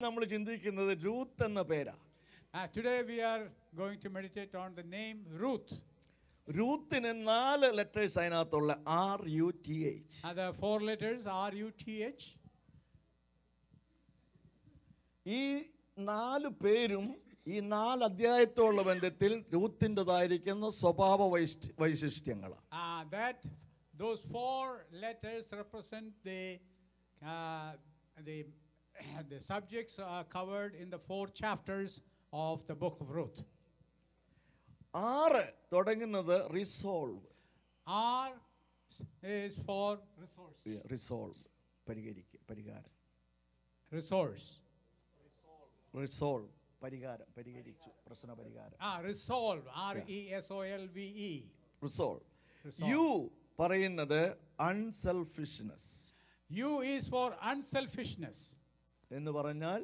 നമ്മൾ ചിന്തിക്കുന്നത് രൂത്ത് എന്ന പേരാ. Today we are going to meditate on the name Ruth. രൂത്തിന് 4 ലെറ്റേഴ്സ് അതിനകത്തുള്ള RUTH. The 4 letters RUTH. ഈ 4 പേരും ഈ 4 അധ്യായത്തോടുള്ള ബന്ധത്തിൽ രൂത്തിൻ്റെതായിരിക്കുന്ന സ്വഭാവ വൈശിഷ്ട്യങ്ങളാണ്. Those 4 letters represent the subjects covered in the 4 chapters of the book of Ruth. 6 തുടങ്ങുന്നത് resolve. R is for resource. Resolve പരിഹാരം. Resource. Resolve പരിഹരിച്ചു, പ്രശ്ന പരിഹാരം. Resolve. RESOLVE. റിസോൾവ്. യു പറയുന്നത് അൺസെൽഫിഷ്നെസ്. U is for unselfishness. എന്ന് പറഞ്ഞാൽ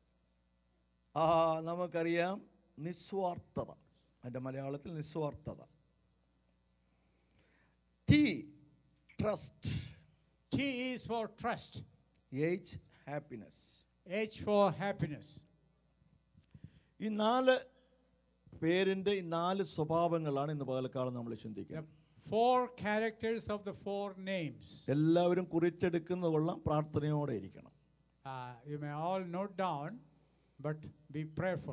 നമുക്കറിയാം നിസ്വാർത്ഥത. അതിൻ്റെ മലയാളത്തിൽ നിസ്വാർത്ഥത. T trust. T is for trust. H happiness. H for happiness. ഈ 4 പേരിൻ്റെ ഈ 4 സ്വഭാവങ്ങളാണ് ഇന്ന് പകൽക്കാലം നമ്മൾ ചിന്തിക്കുന്നത്. 4 characters of the 4 names. എല്ലാവരും കുറിച്ചെടുക്കുന്ന കൊള്ളാം, പ്രാർത്ഥനയോടെ ഇരിക്കണം. You may all note down, but be prayerful.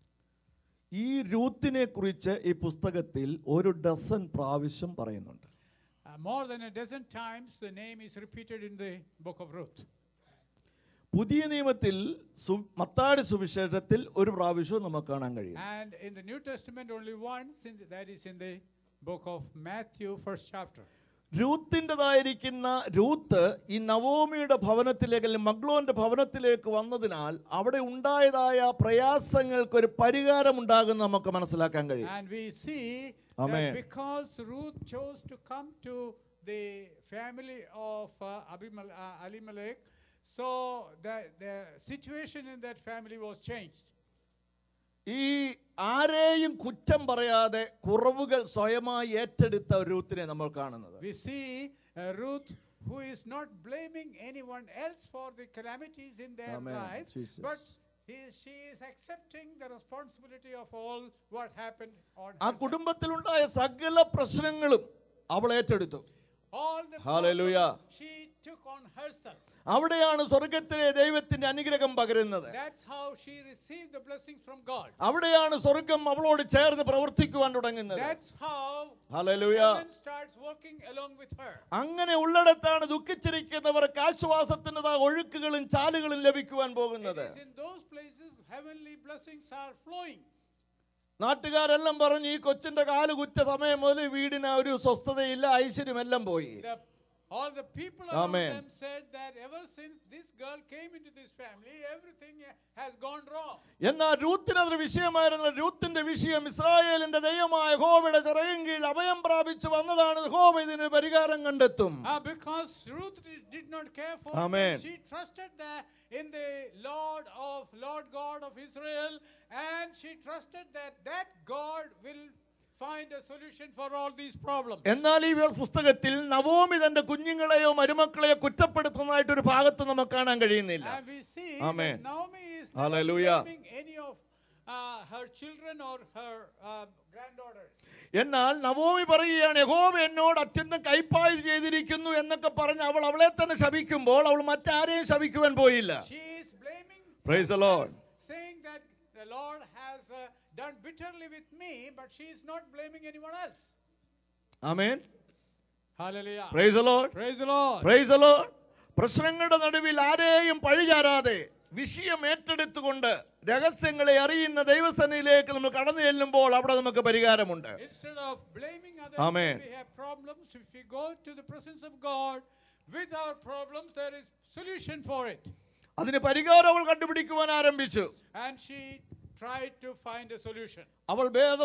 ഈ രൂത്തിനെ കുറിച്ച് ഈ പുസ്തകത്തിൽ 1 ഡസൻ പ്രാവശ്യം പറയുന്നുണ്ട്. More than a dozen times the name is repeated in the book of Ruth. പുതിയ നിയമത്തിൽ മത്തായിയുടെ സുവിശേഷത്തിൽ 1 പ്രാവശ്യവും നമുക്ക് കാണാൻ കഴിയും. And in the New Testament only once, that is in the book of Matthew, 1st chapter. രൂത്തിൻ്റെതായിരിക്കുന്ന രൂത്ത് ഈ നവോമിയുടെ ഭവനത്തിലേക്ക് അല്ലെങ്കിൽ മഗ്ലോന്റെ ഭവനത്തിലേക്ക് വന്നതിനാൽ അവിടെ ഉണ്ടായതായ പ്രയാസങ്ങൾക്ക് ഒരു പരിഹാരം ഉണ്ടാകുന്ന നമുക്ക് മനസ്സിലാക്കാൻ കഴിയും. And we see that because Ruth chose to come to the family of Elimelech, so the situation in that family was changed. ഈ ആരെയും കുറ്റം പറയാതെ കുറവുകൾ സ്വയമായി ഏറ്റെടുത്ത രൂത്തിനെ നമ്മൾ കാണുന്നത്. We see Ruth who is not blaming anyone else for the calamities in their lives, but she is accepting the responsibility of all what happened on her. ആ കുടുംബത്തിലുണ്ടായ സകല പ്രശ്നങ്ങളും അവൾ ഏറ്റെടുത്തു. All the Hallelujah. She took on herself. അവിടെയാണ് സ്വർഗ്ഗത്തിലെ ദൈവത്തിന്റെ അനുഗ്രഹം പകരുന്നത്. That's how she received the blessing from God. അവിടെയാണ് സ്വർഗ്ഗം അവളോട് ചേർന്ന് പ്രവർത്തിക്കുവാൻ തുടങ്ങുന്നത്. That's how Hallelujah. heaven starts working along with her. അങ്ങനെ ഉള്ളിടത്താണ് ദുഃഖിച്ചിരിക്കുന്നവർക്ക് ആശ്വാസത്തിൻ്റെ ഒഴുക്കുകളും ചാലുകളും ലഭിക്കുവാൻ പോകുന്നത്. It is in those places heavenly blessings are flowing. നാട്ടുകാരെല്ലാം പറഞ്ഞു ഈ കൊച്ചിന്റെ കാല് കുറ്റ സമയം മുതൽ വീടിന് ഒരു സ്വസ്ഥതയില്ല, ഐശ്വര്യമെല്ലാം പോയി. All the people around them said that ever since this girl came into this family, everything has gone wrong. എന്നാൽ രൂത്തിന് അതൊരു വിഷയമായിരുന്നു. രൂത്തിന്റെ വിഷയം ഇസ്രായേലിന്റെ ദൈവമായ യഹോവയുടെ ചിറകിൻ കീഴിൽ അഭയം പ്രാപിച്ചു വന്നതാണ്. യഹോവ ഇതിന് പരിഹാരം കണ്ടെത്തും. Because Ruth did not care for them, she trusted in the Lord God of Israel, and she trusted that God will find a solution for all these problems. എന്നാൽ ഈ പുസ്തകത്തിൽ നവോമി തന്റെ കുഞ്ഞുങ്ങളെയോ മരുമക്കളെയോ കുറ്റപ്പെടുത്തുന്നതായിട്ട് ഒരു ഭാഗത്ത് നമുക്ക് കാണാൻ കഴിയുന്നില്ല. And we see that Naomi is not blaming any of her children or her granddaughters. എന്നാൽ നവോമി പറയുകയാണ് യഹോവ എന്നോട് അത്യന്തം കൈപ്പായി ചെയ്തിരിക്കുന്നു എന്നൊക്കെ പറഞ്ഞ് അവളെ തന്നെ ശപിക്കുമ്പോൾ അവൾ മറ്റാരെയും ശപിക്കുവാൻ പോയില്ല. She is blaming, Praise the Lord, saying that the Lord has done bitterly with me, but she is not blaming anyone else. Amen. Hallelujah. Praise the Lord. Praise the Lord. Praise the Lord. പ്രശ്നങ്ങളുടെ നടുവിൽ ആരെയും പഴിചാരാതെ വിഷയം ഏറ്റെടുത്തുകൊണ്ട് രഹസ്യങ്ങളെ അറിയുന്ന ദൈവസന്നിധിയിലേക്ക് നമ്മൾ കടന്നു ചെല്ലുമ്പോൾ അവിടെ നമുക്ക് പരിഹാരമുണ്ട്. Instead of blaming others, when we have problems, if we go to the presence of God with our problems, there is solution for it. അതിന് പരിഹാരം അവൾ കണ്ടുപിടിക്കുവാൻ ആരംഭിച്ചു. And she tried to find a solution. അവൾ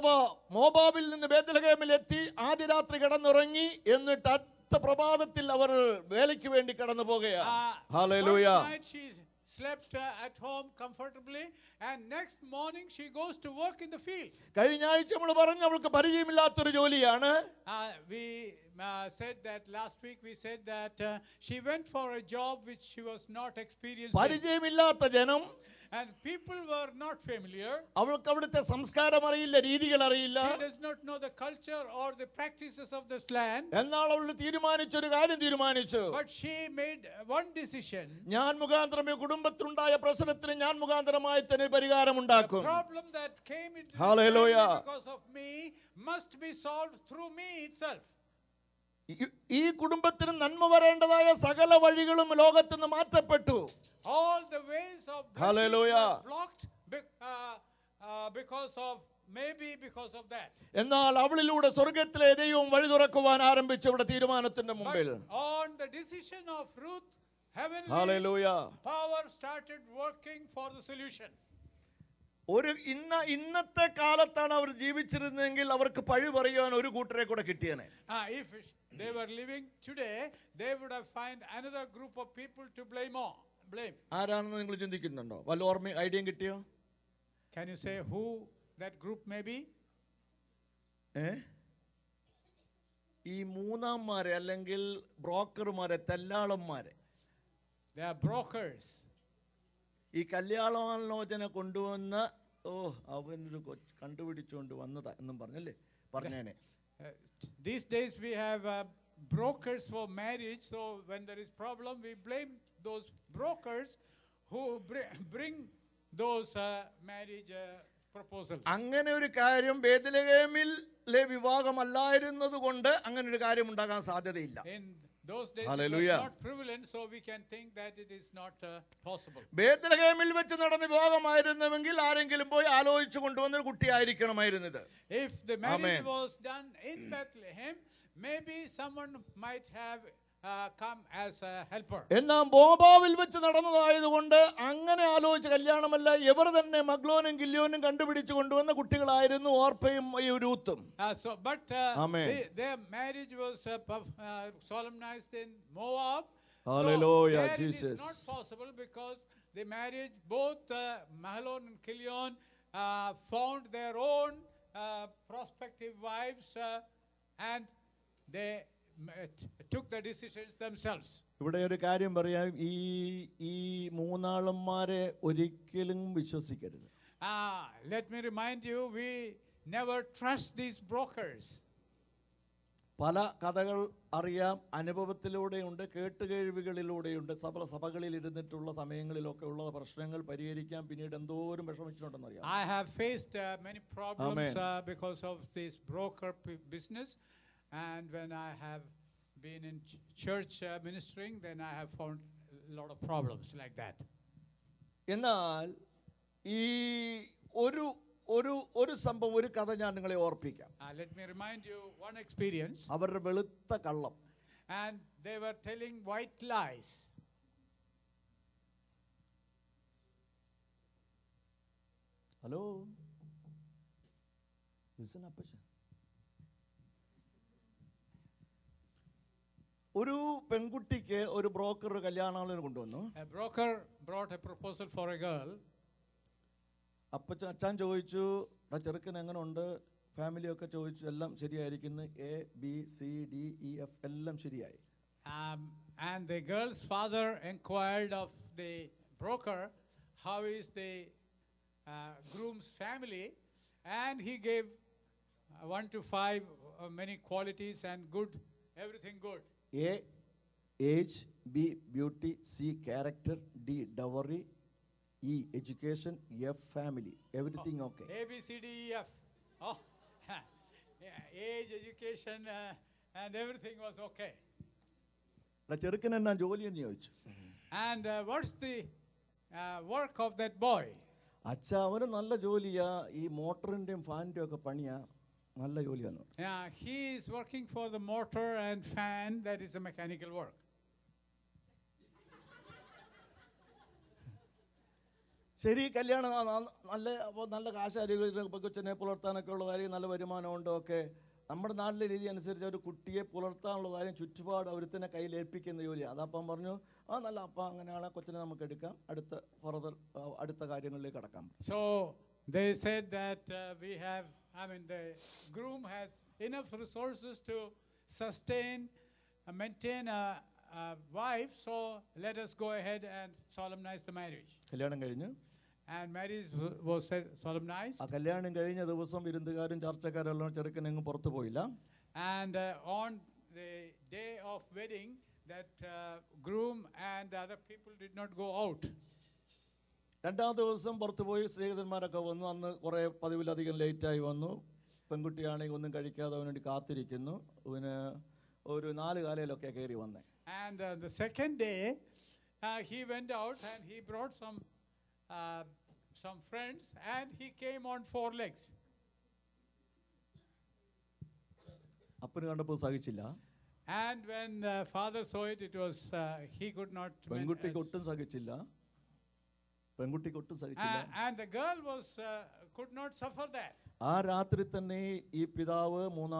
മോബാബിൽ നിന്ന് ബേത്ലഹേമിലെത്തി ആദ്യ രാത്രി കിടന്നുറങ്ങി. എന്നിട്ട് അടുത്ത പ്രഭാതത്തിൽ അവർ വേലയ്ക്ക് വേണ്ടി കടന്നു പോകുകയാണ്. Hallelujah. First night she slept at home comfortably, and next morning she goes to work in the field. കഴിഞ്ഞ ആഴ്ച നമ്മൾ പറഞ്ഞു അവൾക്ക് പരിചയമില്ലാത്തൊരു ജോലിയാണ്. We said that last week. We said that she went for a job which she was not experienced. പരിചയമില്ലാത്ത ജനം, And people were not familiar. അവൾക്ക് അവിടുത്തെ സംസ്കാരം അറിയില്ല, രീതികൾ അറിയില്ല. She does not know the culture or the practices of this land. എന്നാൽ അവൾ തീരുമാനിച്ചൊരു കാര്യം തീരുമാനിച്ചു. But she made one decision. ഞാൻ മുഖാന്തരം ഈ കുടുംബത്തിലുണ്ടായ പ്രശ്നത്തിന് ഞാൻ മുഖാന്തരമായി തന്നെ പരിഹാരം ഉണ്ടാക്കും. The problem that came into this Hallelujah. family because of me must be solved through me itself. ഈ കുടുംബത്തിന് നന്മ വരേണ്ടതായ സകല വഴികളും ലോകത്ത് നിന്ന് മാറ്റപ്പെട്ടു. All the ways of blessings Hallelujah. were blocked because of that. എന്നാൽ അവളിലൂടെ സ്വർഗ്ഗത്തിലെ ദൈവം വഴി തുറക്കുവാൻ ആരംഭിച്ചു ഇവിടെ തീരുമാനത്തിന്റെ മുമ്പിൽ. But on the decision of Ruth, heavenly Hallelujah. power started working for the solution. ഇന്നത്തെ കാലത്താണ് അവർ ജീവിച്ചിരുന്നെങ്കിൽ അവർക്ക് പഴി പറയാൻ ഒരു കൂട്ടരെ കൂടെ കിട്ടിയേനെ. If they were living today, they would have found another group of people to blame. ആരാണെന്ന് നിങ്ങൾ ചിന്തിക്കുന്നുണ്ടോ? വല്ല ഓർമ്മ ഐഡിയയും കിട്ടിയോ? Can you say who that group may be? ഈ മൂന്നാംമാരെ അല്ലെങ്കിൽ ബ്രോക്കർമാരെ, തെല്ലാളന്മാരെ. They are brokers. ഈ കല്യാണാലോചന കൊണ്ടുവന്ന് അവനൊരു കണ്ടുപിടിച്ചുകൊണ്ട് വന്നതാ എന്നും പറഞ്ഞല്ലേ പറഞ്ഞേനെ. These days we have brokers for marriage, so when there is problem we blame those brokers who bring those marriage proposals. അങ്ങനെ ഒരു കാര്യം ബേത്ലഹേമിലെ വിവാഹമല്ലായിരുന്നത് കൊണ്ട് അങ്ങനെ ഒരു കാര്യം ഉണ്ടാകാൻ സാധ്യതയില്ല. In those days Hallelujah. it was not prevalent, so we can think that it is not possible. ബേത്ലഹേമിൽ വെച്ച് നടന്ന വിവാഹമായിരുന്നുവെങ്കിൽ ആരെങ്കിലും പോയി ആലോചിച്ചു കൊണ്ടുവന്ന ഒരു കുട്ടിയായിരിക്കണമായിരുന്നത്. If the marriage Amen. was done in Bethlehem, maybe someone might have come as a helper. എന്നാൽ ബോബാവിൽ വെച്ച് നടന്നതായതുകൊണ്ട് അങ്ങനെ ആലോചിച്ച കല്യാണമല്ല, ഇവർ തന്നെ മഗ്ലോനും ഗില്യോനും കണ്ടുപിടിച്ചു കൊണ്ടുവന്ന കുട്ടികളായിരുന്നു ഓർപ്പയും ഈ രൂത്തും. Amen. Their marriage was solemnized in Moab. Hallelujah, so Jesus. it is not possible because the marriage, both Mahlon and Chilion found their own prospective wives and they took the decisions themselves. ഇവിടെ ഒരു കാര്യം പറയാം, ഈ മൂന്നാളന്മാരെ ഒരിക്കലും വിശ്വസിക്കരുത്. Let me remind you, we never trust these brokers. പല കഥകൾ അറിയാം, അനുഭവത്തിലൂടെയുണ്ട്, കേട്ടുകേഴ്വികളിലൂടെയുണ്ട്. സഭകളിൽ ഇരുന്നിട്ടുള്ള സമയങ്ങളിലൊക്കെ ഉള്ള പ്രശ്നങ്ങൾ പരിഹരിക്കാൻ പിന്നീട് എന്തോരം വിഷമിച്ചിട്ടുണ്ടെന്ന് അറിയാം. I have faced many problems because of this broker business. And when I have been in church ministering, then I have found a lot of problems like that. എന്നാൽ ഈ ഒരു സംഭവം, ഒരു കഥ ഞാൻ നിങ്ങളെ ഓർപ്പിക്കാം. Let me remind you one experience. അവരുടെ വെളുത്ത കള്ളം. And they were telling white lies. Hello, listen അപ്പച്ച. ഒരു പെൺകുട്ടിക്ക് ഒരു ബ്രോക്കർ കല്യാണാലോചന കൊണ്ടുവന്നു. A broker brought a proposal for a girl. അച്ഛൻ ചോദിച്ചു, ചെറുക്കൻ എങ്ങനെ ഉണ്ട്, ഫാമിലിയൊക്കെ ചോദിച്ചു, എല്ലാം ശരിയായിരിക്കുന്നു, ABCDEF എല്ലാം ശരിയായി. And the girl's father inquired of the broker, how is the groom's family, and he gave 1 to 5 many qualities and good, everything good. A, age, B, beauty, C, character, D, dowry, E, education, F, family. Everything okay. A, B, C, D, E, F. Oh, age, education, and everything was okay. ചെറുക്കൻ എന്നാ ജോലി എന്ന് ചോദിച്ചു. And what's the work of that boy? അച്ഛാ, അവന് നല്ല ജോലിയാ, ഈ മോട്ടറിന്റെയും ഫാനിന്റെയും ഒക്കെ പണിയാ, നല്ല ജോലിയാന്ന്. Yeah, he is working for the motor and fan, that is the mechanical work. ശരി, കല്യാണം നല്ല കാശാരികൾ കൊച്ചിനെ പുലർത്താനൊക്കെ ഉള്ള കാര്യം, നല്ല വരുമാനമുണ്ട്, ഒക്കെ നമ്മുടെ നാട്ടിലെ രീതി അനുസരിച്ച് ഒരു കുട്ടിയെ പുലർത്താനുള്ള കാര്യം ചുറ്റുപാട് ഒരുത്തിനെ കയ്യിൽ ഏൽപ്പിക്കുന്ന ജോലിയാണ്. അതപ്പം പറഞ്ഞു, നല്ല അപ്പ അങ്ങനെയാണ്, കൊച്ചിനെ നമുക്ക് എടുക്കാം, അടുത്ത കാര്യങ്ങളിലേക്ക് കടക്കാം. So they said that the groom has enough resources to sustain, maintain a wife, so let us go ahead and solemnize the marriage. കല്യാണം കഴിഞ്ഞു. and marriage was solemnized. ആ കല്യാണം കഴിഞ്ഞ ദിവസം വിരുന്നുകാരും ചർച്ചക്കാരെല്ലാം ചെറുക്കനെങ്ങും പുറത്തു പോയില്ല. And on the day of wedding, that groom and the other people did not go out. രണ്ടാം ദിവസം പുറത്തു പോയി സ്നേഹിതന്മാരൊക്കെ വന്നു. അന്ന് കുറേ പതിവിലധികം ലേറ്റായി വന്നു. പെൺകുട്ടിയാണെങ്കിൽ ഒന്നും കഴിക്കാതെ അവന് വേണ്ടി കാത്തിരിക്കുന്നു. അവന് ഒരു 4 കാലയിലൊക്കെ കയറി വന്നേ. And the second day, he went out and he brought some friends and he came on 4 legs. അപ്പന് കണ്ടപ്പോൾ സഹിച്ചില്ല. And when father saw it, it was he could not. പെൺകുട്ടിക്ക് ഒട്ടും സഹിച്ചില്ല. And the girl could not suffer that. ആ രാത്രി തന്നെ ഈ പിതാവ്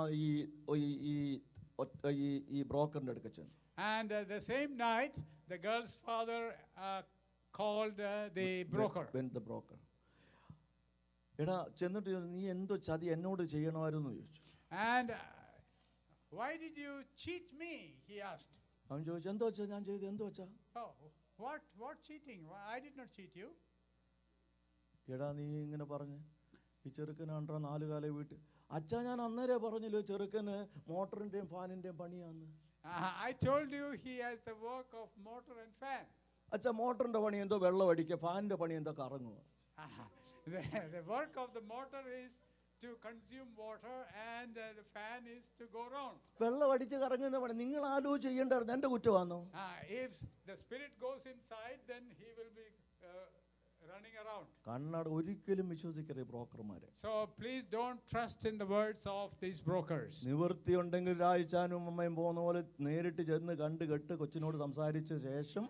ഈ ബ്രോക്കറിന്റെ അടുക്ക ചെന്നു. And the same night, the girl's father called the broker. The broker. എടാ ചെന്നിട്ട് നീ എന്തോ ചതി എന്നോട് ചെയ്യണമായിരുന്നു ചോദിച്ചു. And why did you cheat me? He asked. അവൻ ചോദിച്ചു എന്തോ വെച്ചാ ഞാൻ ചെയ്തു എന്തോ വെച്ചാ. Oh, what cheating? I did not cheat you. എടാ നീ ഇങ്ങനെ പറഞ്ഞു ഈ ചെറുക്കനാണ്ടാ 4 കാലം വീട്ടിൽ. അച്ഛാ ഞാൻ അന്നേരം പറഞ്ഞില്ലോ ചെറുക്കന് മോട്ടറിന്റെയും ഫാനിന്റെയും പണിയാന്ന്. I told you he has the work of motor and fan. അച്ഛാ മോട്ടറിന്റെ പണി എന്തോ വെള്ളം അടിക്കുക, ഫാനിന്റെ പണി എന്തോ കറങ്ങുക. The work of the motor is to consume water and the fan is to go round. വെള്ളം അടിച്ച് കറങ്ങുന്ന പണി നിങ്ങൾ ആലോചിച്ച് ചെയ്യേണ്ടായിരുന്നു. എന്റെ കുറ്റമാണോ? If the spirit goes inside, then he will be running around. കണ്ണട ഒരിക്കലും വിശ്വസിക്കരുത് ബ്രോക്കർമാരെ. So please don't trust in the words of these brokers. നിവൃത്തി ഉണ്ടെങ്കിൽ രായിച്ചാനും അമ്മയും പോകുന്ന പോലെ നേരിട്ട് ചെന്ന് കണ്ട് കേട്ട് കൊച്ചിനോട് സംസാരിച്ച ശേഷം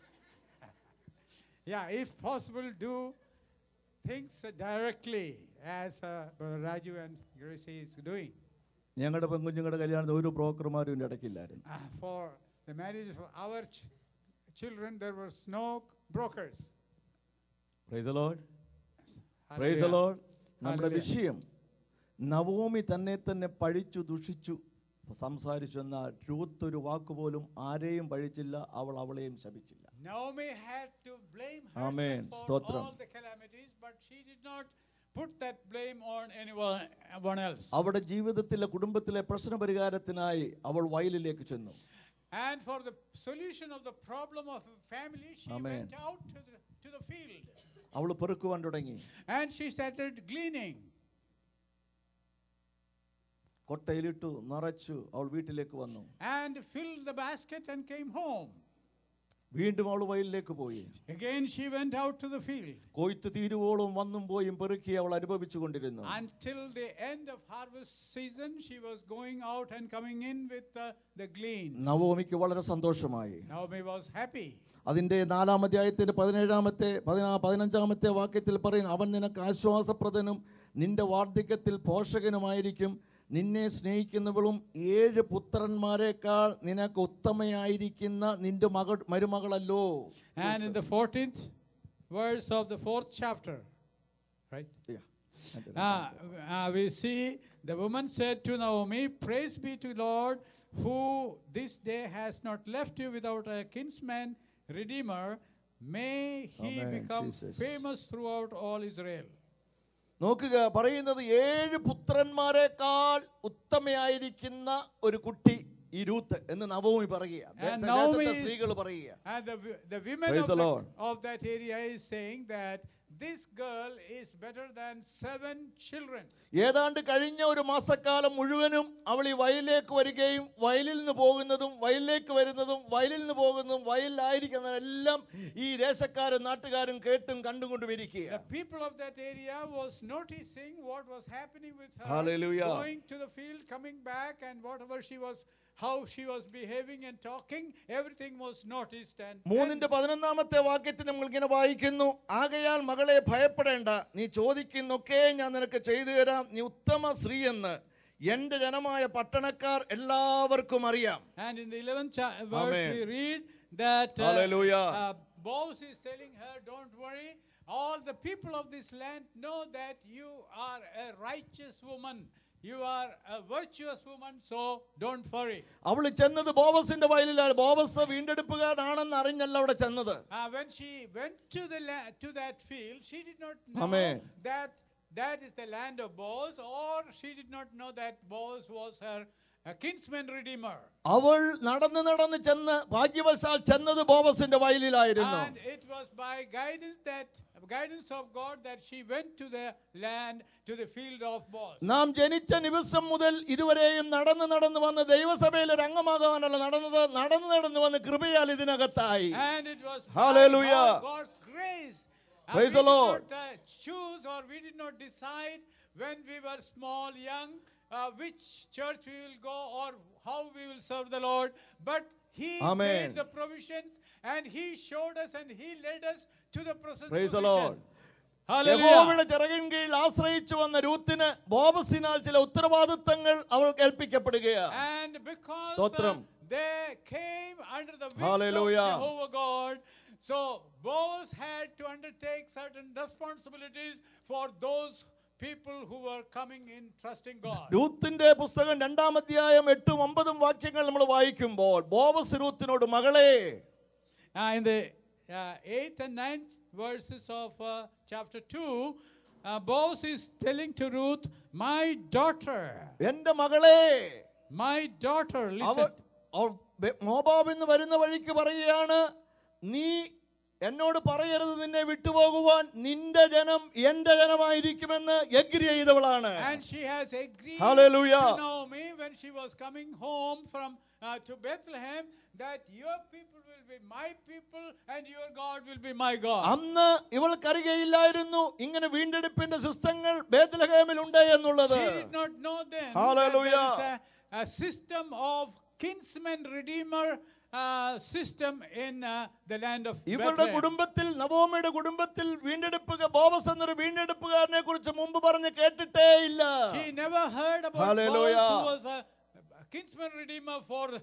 if possible, do things directly as Brother Raju and Gracie is doing. ഞങ്ങളുടെ പെൺകുഞ്ഞുങ്ങളുടെ കല്യാണത്തിൽ ഒരു ബ്രോക്കർമാരും ഇതിന്റെ ഇടയ്ക്കില്ലായിരുന്നു. For the marriage of our children, there was no brokers. Praise the Lord. Praise the Lord. നമ്മുടെ വിഷയം നവോമി തന്നെ പഴിച്ചു ദുഷിച്ചു സംസാരിച്ചു. എന്നാൽ രൂത്ത് ഒരു വാക്കുപോലും ആരെയും പഴിച്ചില്ല, അവളെയും ശപിച്ചില്ല. Naomi had to blame herself for all the calamities, but she did not put that blame on anyone else. അവളുടെ ജീവിതത്തിലെ കുടുംബത്തിലെ പ്രശ്നപരിഹാരത്തിനായി അവൾ വയലിലേക്ക് ചെന്നു. And for the solution of the problem of a family, she went out to the field. അവൾ പെറുക്കുവാൻ തുടങ്ങി. And she started gleaning. കൊട്ടയിലിട്ടു നിറച്ചു അവൾ വീട്ടിലേക്ക് വന്നു. And filled the basket and came home. വീണ്ടും അവൾ വയലിലേക്ക് പോയി. Again she went out to the field. കൊയ്ത്ത് തീരുവോളം വന്നും പോയും പെറുക്കി അവൾ അനുഭവിച്ചുകൊണ്ടിരുന്നു. Until the end of harvest season, she was going out and coming in with the glean. നവോമിക്ക് വളരെ സന്തോഷമായി. Naomi was happy. അതിന്റെ 4-ാം അധ്യായത്തിന്റെ 15-ാമത്തെ വാക്യത്തിൽ പറയുന്നു, അവൻ നിനക്ക് ആശ്വാസപ്രദനും നിന്റെ വാർദ്ധക്യത്തിൽ പോഷകനുമായിരിക്കും. നിന്നെ സ്നേഹിക്കുന്നവളും 7 പുത്രന്മാരെക്കാൾ നിനക്ക് ഉത്തമയായിരിക്കുന്ന നിന്റെ മരുമകളല്ലോ. And in the 14th verse of the 4th chapter, right? We see the woman said to Naomi, praise be to Lord, who this day has not left you without a kinsman redeemer. May he become famous throughout all Israel. നോക്കുക, പറയുന്നത് 7 പുത്രന്മാരെക്കാൾ ഉത്തമയായിരിക്കുന്ന ഒരു കുട്ടി ഈ Ruth എന്ന് Naomi പറയുക. സ്ത്രീകൾ പറയുക. And the women of that area is saying that this girl is better than 7 children. ഏതാണ്ട് കഴിഞ്ഞ ഒരു മാസക്കാലം മുഴുവനും അവൾ ഈ വയലിലേക്ക് വരികയും വയലിൽ നിന്ന് പോകുന്നതും വയലിലേക്ക് വരുന്നതും വയലിൽ നിന്ന് പോകുന്നതും വയലിലായിരിക്കുന്നതെല്ലാം ഈ ദേശക്കാരും നാട്ടുകാരും കേട്ടും കണ്ടുകൊണ്ടും ഇരിക്കുക. The people of that area was noticing what was happening with her. Hallelujah. Going to the field, coming back, and whatever she was, how she was behaving and talking, everything was noticed. And 3-ാമത്തെ വാക്യത്തിൽ നമ്മൾ ഇങ്ങനെ വായിക്കുന്നു, ആകയാൽ മകളെ ഭയപ്പെടേണ്ട, നീ ചോദിക്കുന്നൊക്കെ ഞാൻ നിനക്ക് ചെയ്തു തരാം, നീ ഉത്തമ സ്ത്രീ എന്ന് എന്റെ ജനമായ പട്ടണക്കാർ എല്ലാവർക്കും അറിയാം. And in the 11th verse we read that Boaz is telling her, don't worry, all the people of this land know that you are a righteous woman. You are a virtuous woman, so don't worry. അവൾ ചെന്നത് ബോവസിന്റെ വയലിലാണ്. ബോവസ് വീണ്ടെടുപ്പുകാരനാണെന്ന് അറിഞ്ഞല്ല അവിടെ ചെന്നത്. When she went to that field, she did not know Amen. that is the land of Boaz, or she did not know that Boaz was her kinsman redeemer. അവൾ നടന്ന് ചെന്ന് ഭാഗ്യവശാൽ ചെന്നത് ബോവസിന്റെ വയലിലായിരുന്നു. And it was by guidance of God that she went to the land, to the field of Boaz. നാം ജനിച്ച നിമിഷം മുതൽ ഇതുവരെയും നടന്ന് വന്ന് ദൈവസഭയിൽ ഒരു അംഗമാകാനല്ല നടന്ന് വന്ന് കൃപയാൽ ഇതിനകത്തായി. And it was Hallelujah. God's grace. Praise the Lord. We did not choose, or we did not decide when we were small, young, which church we will go or how we will serve the Lord, but He Amen. made the provisions and He showed us and He led us to the present Praise the position. Lord. Hallelujah. യഹോവയുടെ ചിറകിൻ കീഴിൽ ആശ്രയിച്ചു വന്ന രൂത്തിന് ബോവസിനാൽ ചില ഉത്തരവാദിത്തങ്ങൾ അവൾ ഏൽപ്പിക്കപ്പെടുകയാണ്. And because സ്തോത്രം. they came under the wings Hallelujah. of Jehovah God, so Boaz had to undertake certain responsibilities for those people who were coming in trusting God. രൂത്തിന്റെ പുസ്തകം 2-ാം അധ്യായം 8-9 വാക്യങ്ങൾ നമ്മൾ വായിക്കുമ്പോൾ ബോവസ് രൂത്തിനോട് മകളെ, In the 8th and 9th verses of chapter 2, Boaz is telling to Ruth, my daughter, എന്റെ മകളെ, my daughter, listen. മോവാബിൽ നിന്ന് വരുന്ന വഴിക്ക് പറയുകയാണ്, നീ എന്നോട് പറയരുത് നിന്നെ വിട്ടുപോകുവാൻ, നിന്റെ ജനം എന്റെ ജനമായിരിക്കുമെന്ന് എഗ്രി ചെയ്തവളാണ്. And she has agreed Hallelujah. to Naomi when she was coming home from to Bethlehem that your people will be my people and your God will be my God. അന്ന് ഇവൾക്കറിയില്ലായിരുന്നു ഇങ്ങനെ വീണ്ടെടുപ്പിന്റെ സിസ്റ്റങ്ങൾ ബേത്ലഹേമിൽ ഉണ്ട് എന്നുള്ളത്. She did not know then Hallelujah. that there is a system of kinsman redeemer system in the land of ഇവരുടെ Bethlehem. കുടുംബത്തിൽ, നവോമിയുടെ കുടുംബത്തിൽ ബോവസ് എന്നൊരു വീണ്ടെടുപ്പുകാരനെ കുറിച്ച് മുമ്പ് പറഞ്ഞ് കേട്ടിട്ടേ ഇല്ല. She never heard about Hallelujah. Boaz, who was a kinsman redeemer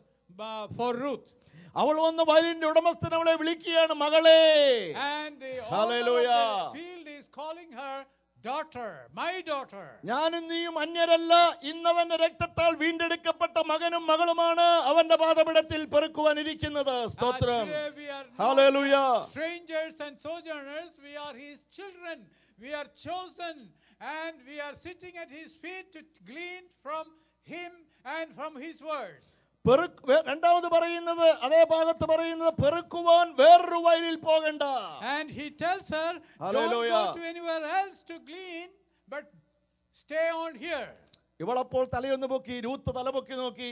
for Ruth. അവൾ വന്ന വയലിന്റെ ഉടമസ്ഥൻ അവളെ വിളിക്കുകയാണ്, മകളെ. And the owner Hallelujah. of the field is calling her daughter, my daughter. ഞാനും നീയും അന്യരല്ല, ഇന്നവന്റെ രക്തത്താൽ വീണ്ടെടുക്കപ്പെട്ട മകനും മകളുമാണ് അവന്റെ പാദപീഠത്തിൽ പെറുക്കുവാനിരിക്കുന്നത്. സ്തോത്രം. Today we are Hallelujah. not strangers and sojourners, we are His children. We are chosen and we are sitting at His feet to glean from Him and from His words. രണ്ടാമത് പറയുന്നത്, അതേ ഭാഗത്ത് പറയുന്നത്, പെറുക്കുവാൻ വേറൊരു വയലിൽ പോകണ്ട. And he tells her, Hallelujah. don't go to anywhere else to glean, but stay on here. ഇവളപ്പോൾ തലയൊന്ന് പൊക്കി, Ruth തലപൊക്കി നോക്കി,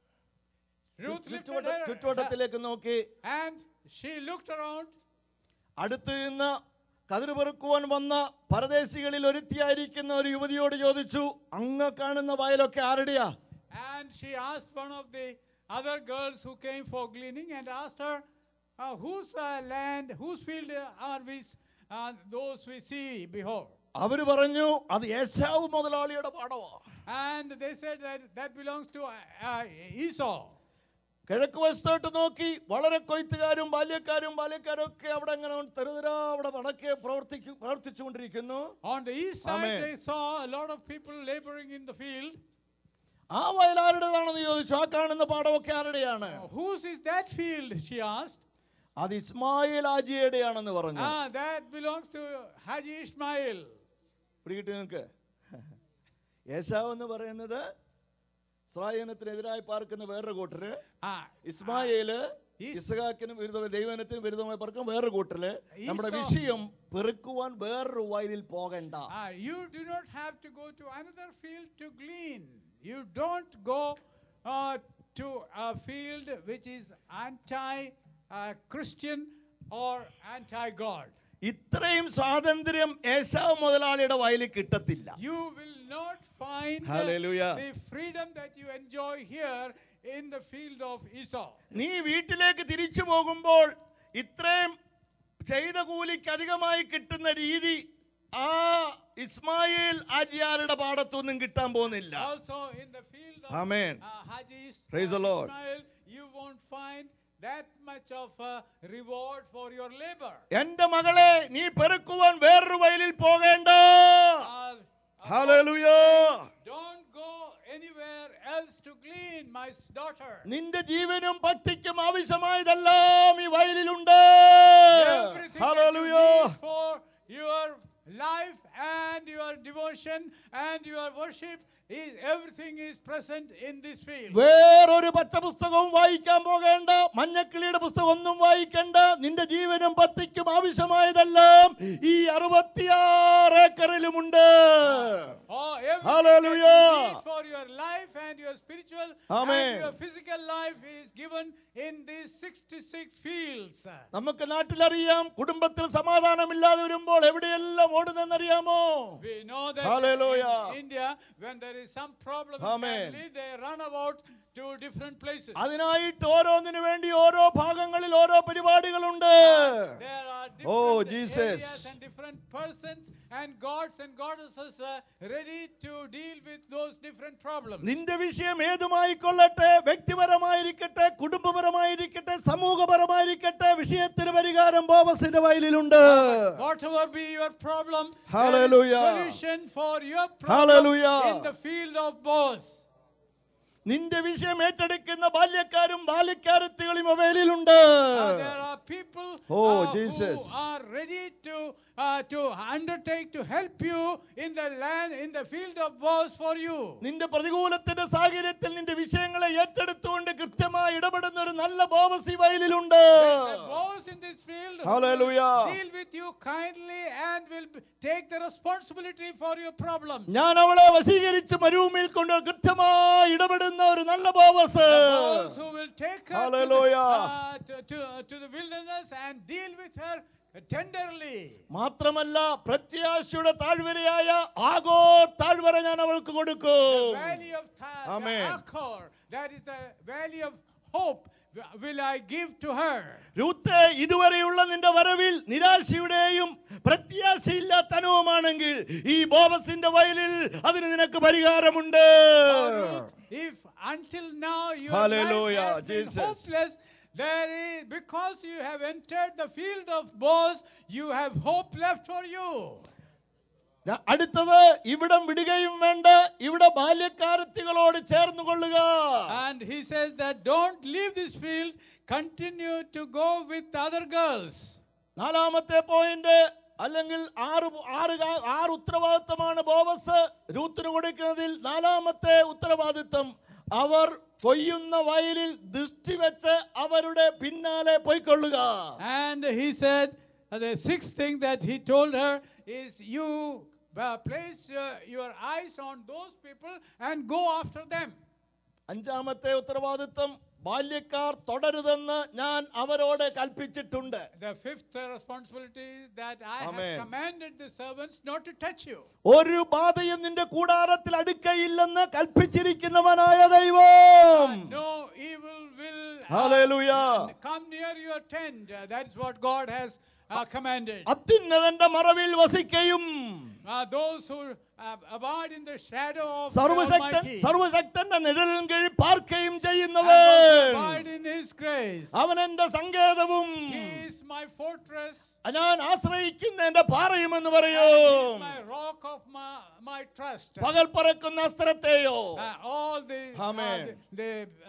Ruth lifted her ചുറ്റുവട്ടത്തിലേക്ക് നോക്കി. and she looked around. അടുത്ത് നിന്ന് കതിര് പെറുക്കുവാൻ വന്ന പരദേശികളിൽ ഒരുത്തിയായിരിക്കുന്ന ഒരു യുവതിയോട് ചോദിച്ചു, അങ്ങ് കാണുന്ന വയലൊക്കെ ആരുടെയാ? And she asked one of the other girls who came for gleaning and asked her, whose land, whose field are we, those we see, behold? അവര് പറഞ്ഞു, അത് ഏശാവ് മുതലാളിയുടെ പാടവാ. And they said that belongs to Esau. കിഴക്ക് വശത്തോട്ട് നോക്കി, വളരെ കൊയ്ത്തുകാരും ബാല്യക്കാരും ഒക്കെ അവിടെ അങ്ങനെ തെരുതെരാ അവിടെ വടക്കെ പ്രവർത്തിച്ചുകൊണ്ടിരിക്കുന്നു. On the east side they saw a lot of people laboring in the field. ആ വയൽ ആരുടേതാണെന്ന് ചോദിച്ചു. ആ കാണുന്ന പാടമൊക്കെ ആരുടെയാണ്? Whose is that field? She asked. അത് ഇസ്മായിൽ ഹാജിയുടെയാണെന്ന് പറഞ്ഞു. That belongs to Haji Ismail. പിടികിട്ടി നിനക്ക്? ഏശാവ് എന്ന് പറയുന്നത് ഇസ്രായേലിനെതിരായി പാർക്കുന്ന വേറൊരു കൂട്ടര്, ഇസ്മായേല് ഇസ്ഹാക്കിനും വിരുദ്ധമായി ദൈവത്തിനും വിരുദ്ധമായി പാർക്കുന്ന വേറൊരു കൂട്ടര്. നമ്മുടെ വിഷയം പെറുക്കുവാൻ വേറൊരു വയലിൽ പോകണ്ട. You do not have to go to another field to glean. You don't go to a field which is anti-Christian or anti-God. ഇത്രയും സ്വാതന്ത്ര്യം ഏശാവ് മുതലാളിയുടെ വയലിൽ കിട്ടത്തില്ല. You will not find Hallelujah. the freedom that you enjoy here in the field of Esau. നീ വീട്ടിലേക്ക് തിരിച്ചു പോകുമ്പോൾ ഇത്രയും ചെയ്ത കൂലിക്ക് അധികമായി കിട്ടുന്ന രീതി ആ ഇസ്മായിൽ ഹാജിയാരുടെ പാടത്തൊന്നും കിട്ടാൻ പോകുന്നില്ല. Also in the field of Amen. Haji Praise the Lord. Ismail, you won't find that much of a reward for your labor. എന്റെ മകളെ നീ പെറുക്കുവാൻ വേറൊരു വയലിൽ പോകേണ്ട. Hallelujah. Don't go anywhere else to glean, my daughter. നിന്റെ ജീവനും ഭക്തിക്കും ആവശ്യമായതെല്ലാം ഈ വയലിലുണ്ട്. Hallelujah. For your life and your devotion and your worship, everything is present in this field. വേറൊരു പച്ച പുസ്തകവും വായിക്കാൻ പോകേണ്ട, മഞ്ഞക്കിളിയുടെ പുസ്തകം ഒന്നും വായിക്കണ്ട. നിന്റെ ജീവനും ഭക്തിക്കും ആവശ്യമായതെല്ലാം ഈ 66 ഏക്കറിലുമുണ്ട്. Hallelujah. For your life and your spiritual and your physical life is given in these 66 fields. നമുക്ക് നാട്ടിലറിയാം, കുടുംബത്തിൽ സമാധാനമില്ലാതെ വരുമ്പോൾ എവിടെയെല്ലാം ഓടുന്നറിയാമോ? We know that in India, when there is some problem in family, they run about to different places. അതിനായിട്ട് ഓരോന്നിനു വേണ്ടി ഓരോ ഭാഗങ്ങളിൽ ഓരോ പരിപാടികളുണ്ട്. There are different areas and different persons and gods and goddesses ready to deal with those different problems. നിന്റെ വിഷയം ഏതുമായിക്കൊള്ളട്ടെ, വ്യക്തിപരമായിരിക്കട്ടെ, കുടുംബപരമായിരിക്കട്ടെ, സമൂഹപരമായിരിക്കട്ടെ, വിഷയത്തിന് പരിഹാരം ബോവസിന്റെ വയലിലുണ്ട്. Whatever be your problem, Hallelujah. there is solution for your problem in the field of Boaz. നിന്റെ വിഷയം ഏറ്റെടുക്കുന്ന ബാല്യക്കാരും ബാല്യക്കാരത്തികളും അവയിലുണ്ട്. There are people who are ready to undertake to help you in the land, in the field of Boaz for you. നിന്റെ പ്രതികൂലത്തിന്റെ സാഹചര്യത്തിൽ നിന്റെ വിഷയങ്ങളെ ഏറ്റെടുത്തുകൊണ്ട് കൃത്യമായി ഇടപെടുന്ന ഒരു നല്ല ബോവസ് ഈ വയലിലുണ്ട്. Boaz in this field Hallelujah. deal with you kindly and will take the responsibility for your problems. ഞാൻ അവളെ വശീകരിച്ച് മരുഭൂമിയിൽ കൊണ്ട് കൃത്യമായി ഇടപെടുന്ന ഒരു നല്ല Boaz. Boaz who will take her to the wilderness and deal with her tenderly. മാത്രമല്ല പ്രത്യാശയുടെ താഴ്വരയായ ആഗോർ താഴ്വര ഞാൻ അവൾക്ക് കൊടുക്കും. The valley of Achor, that is the valley of hope, will I give to her. രൂത്തേ, ഇതുവരെയുള്ള നിന്റെ വരവിൽ നിരാശയുടെയും പ്രത്യാശയില്ലാത്ത അനുഭവമാണെങ്കിൽ ഈ ബോവസിന്റെ വയലിൽ അതിന് നിനക്ക് പരിഹാരമുണ്ട്. If until now your Hallelujah, life has been hopeless, there is, because you have entered the field of Boaz, you have hope left for you. അടുത്തത് ഇവിടം വിടുകയും വേണ്ട, ഇവിടെ ബാല്യക്കാരത്തികളോട് ചേർന്നുകൊള്ളുക. And he says that don't leave this field, continue to go with other girls. നാലാമത്തെ point അല്ലെങ്കിൽ ആറ് ഉത്തരവാദിത്തമാണ് ബോവസ് രൂത്തിന് കൊടുക്കുന്നതിൽ. നാലാമത്തെ ഉത്തരവാദിത്തം, അവർ കൊയ്യുന്ന വയലിൽ ദൃഷ്ടി വെച്ച് അവരുടെ പിന്നാലെ പോയിക്കൊള്ളുക. And he said the sixth thing that he told her is you place your eyes on those people and go after them. അഞ്ചാമത്തെ ഉത്തരവാദിത്തം, ബാല്യക്കാർ തുടരുതെന്ന് ഞാൻ അവരോട് കൽപ്പിച്ചിട്ടുണ്ട്. The fifth responsibility is that I have commanded the servants not to touch you. ഒരു ബാധയും നിന്റെ കൂടാരത്തിൽ അടുക്കയില്ലെന്ന് കൽപ്പിച്ചിരിക്കുന്നവനായ ദൈവം. No evil will come near your tent. That is what God has commanded. അത്യുന്നതന്റെ മറവിൽ വസിക്കുകയും those who abide in the shadow of the Almighty, സർവശക്തന്റെ നിഴലിൻ കീഴിൽ പാർക്കുകയും ചെയ്യുന്നവൻ, abide in His grace. അവൻ എന്റെ സങ്കേതവും He is my fortress, ഞാൻ ആശ്രയിക്കുന്ന എന്റെ പാറയുമെന്ന് പറയും. my rock of my trust. പകൽ പറക്കുന്ന അസ്ത്രത്തെയോ, all the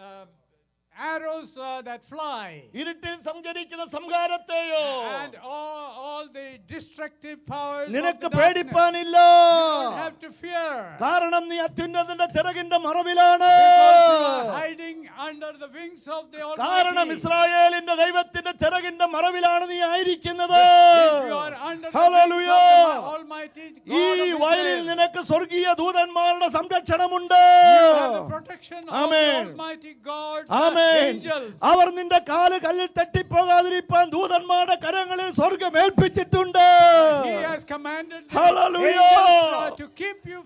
arrows that fly, ഇരുട്ടിൽ സഞ്ചരിക്കുന്ന സംഹാരത്തെയോ, and all the destructive powers നിനക്ക് of the പേടിപ്പാനില്ല. You don't have to fear. കാരണം നീ അത്യുന്നതന്റെ ചിറകിന്റെ മറവിലാണ്. Because you are hiding under the wings of the Almighty. കാരണം ഇസ്രായേലിന്റെ ദൈവത്തിന്റെ ചിറകിന്റെ മറവിലാണ് നീ ആയിരിക്കുന്നത്. If you are under the wings of the Almighty God ഈ of വയലിൽ Israel, നിനക്ക് സ്വർഗീയ ദൂതന്മാരുടെ സംരക്ഷണമുണ്ട്. you have the protection of the Almighty God. അവർ നിന്റെ കാല് കല്ലിൽ തട്ടിപ്പോകാതിരിക്കാൻ ദൂതന്മാരുടെ കരങ്ങളിൽ സ്വർഗ്ഗം ഏൽപ്പിച്ചിട്ടുണ്ട്. He has commanded the Hallelujah. angels to keep you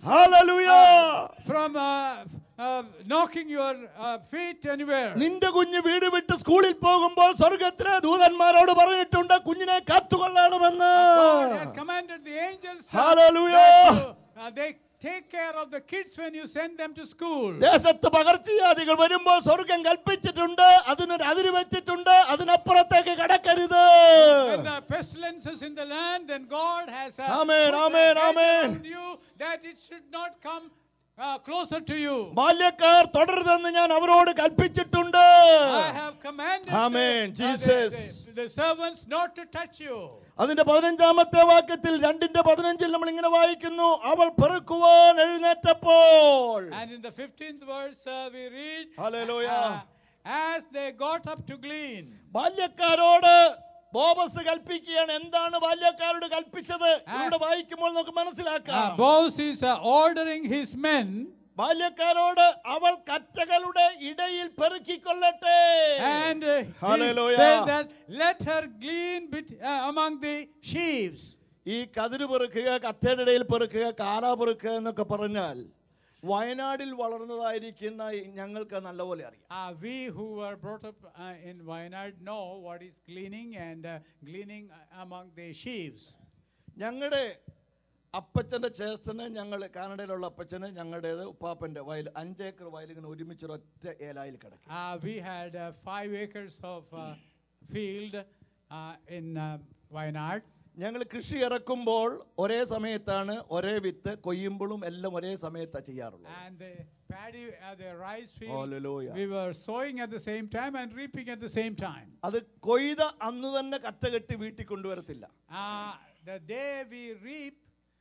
from knocking your feet anywhere. നിന്റെ കുഞ്ഞ് വീട് വിട്ട് സ്കൂളിൽ പോകുമ്പോൾ സ്വർഗ്ഗത്തിലെ ദൂതന്മാരോട് പറഞ്ഞിട്ടുണ്ട് കുഞ്ഞിനെ കാത്തുകൊള്ളണമെന്ന്. God has commanded the angels Hallelujah. they take care of the kids when you send them to school. ദേശത്ത് പകർച്ചവ്യാധികൾ വരുമ്പോൾ സ്വർഗ്ഗം കൽപ്പിച്ചിട്ടുണ്ട്, അതിനൊരു അതിര് വെച്ചിട്ടുണ്ട്, അതിനപ്പുറത്തേക്ക് കടക്കരുത്. When the pestilences in the land, then God has Amen, put amen, a hedge amen. around you that it should not come closer to you. ബാല്യക്കാർ തുടരുതെന്ന് ഞാൻ അവരോട് കൽപ്പിച്ചിട്ടുണ്ട്. I have commanded Amen, Jesus. the servants not to touch you. അതിന്റെ 15-ാമത്തെ വാക്യത്തിൽ 2:15 നമ്മൾ ഇങ്ങനെ വായിക്കുന്നു, അവൾ പെറുക്കുവാൻ എഴുന്നേറ്റപ്പോൾ. And in the 15th verse we read, Hallelujah. As they got up to glean. ബാല്യക്കാരോട് Boaz കൽപ്പിക്കുകയാണ്. എന്താണ് ബാല്യക്കാരോട് കൽപ്പിച്ചത്? ഇവിടെ വായിക്കുമ്പോൾ നമുക്ക് മനസ്സിലാക്കാം. Boaz is ordering his men. ബാല്യക്കാരോട് അവൾ കറ്റകളുടെ ഇടയിൽ പെറുക്കിക്കൊള്ളട്ടെ. And he says that let her glean among the sheaves. ഈ കതിര് പെറുക്കുക, കറ്റയുടെ ഇടയിൽ പെറുക്കുക, കാല പെറുക്കുക എന്നൊക്കെ പറഞ്ഞാൽ വയനാടിൽ വളർന്നതായിരിക്കുന്ന ഞങ്ങൾക്ക് നല്ലപോലെ അറിയാം. We who were brought up in Wayanad know what is gleaning and gleaning among the sheaves. ഞങ്ങളുടെ അപ്പച്ചൻ്റെ ചേച്ചന്, ഞങ്ങൾ കാനഡയിലുള്ള അപ്പച്ചന്, ഞങ്ങളുടേത് ഉപ്പാപ്പൻ്റെ വയൽ 5 ഏക്കർ വയലിങ്ങനെ ഒരുമിച്ചൊരൊറ്റ ഏലായിൽ കിടക്കും. We had 5 acres of field in Wayanad. ഞങ്ങൾ കൃഷി ഇറക്കുമ്പോൾ ഒരേ സമയത്താണ്, ഒരേ വിത്ത് കൊയ്യുമ്പോഴും എല്ലാം ഒരേ സമയത്താണ് ചെയ്യാറുള്ളത്. And the paddy, the rice field, Hallelujah. we were sowing at the same time and reaping at the same time. അത് കൊയ്ത അന്ന് തന്നെ കറ്റ കെട്ടി വീട്ടിൽ കൊണ്ടുവരത്തില്ല. The day we reap,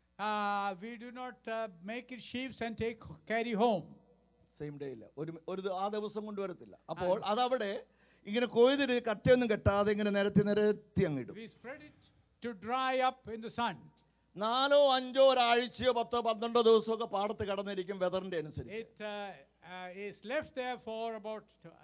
we do not make it sheaves and carry home. Same day ഇല്ല, ആ ദിവസം കൊണ്ടുവരത്തില്ല. അപ്പോൾ അതവിടെ ഇങ്ങനെ കൊയ്തിട്ട് കറ്റയൊന്നും കെട്ടാതെ ഇങ്ങനെ നിരത്തി അങ്ങിടും. We spread it to dry up in the sun. 4 5 ഒരാഴ്ചയോ 10 12 ദിവസമൊക്കെ പാടത്ത് കടന്നിരിക്കും വെതറിന്റെ അനുസരിച്ച്. It is left there for about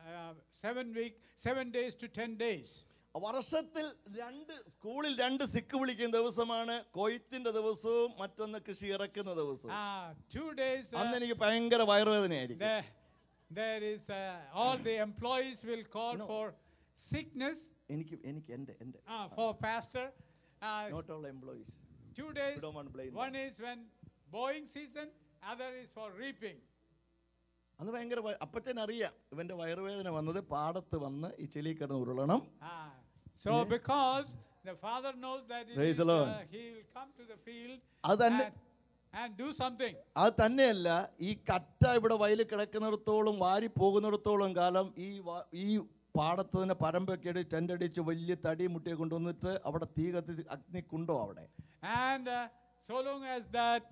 7 days to 10 days. വർഷത്തിൽ സ്കൂളിൽ 2 സിക്ക് വിളിക്കുന്ന ദിവസമാണ് കൊയ്ത്തിന്റെ ദിവസവും മറ്റൊന്ന് കൃഷി ഇറക്കുന്ന ദിവസവും. 2 days അന്ന് എനിക്ക് ഭയങ്കര വയറുവേദനയായിരിക്കും. There is all the employees will call for sickness. എനിക്ക് എന്റെ for pastor. Not all employees. 2 days. One One is when mowing season, other is for reaping. അന്ന് ഭയങ്കര അപ്പച്ചനറിയാം ഇവന്റെ വയറുവേദന വന്നത് പാടത്ത് വന്ന് ഈ ചെളി കിടന്ന് ഉരുളണം. So because the father knows that he will come to the field and do something. അത് തന്നെയല്ല, ഈ കറ്റ ഇവിടെ വയലിൽ കിടക്കുന്നിടത്തോളം വാരി പോകുന്നിടത്തോളം കാലം ഈ പാടത്ത് തന്നെ പരമ്പൊക്കെ അടിച്ച് ടെൻ്റടിച്ച് വലിയ തടി മുട്ടിയെ കൊണ്ടുവന്നിട്ട് അവിടെ തീ കത്തി അഗ്നിക്കുണ്ടോ അവിടെ. And so long as that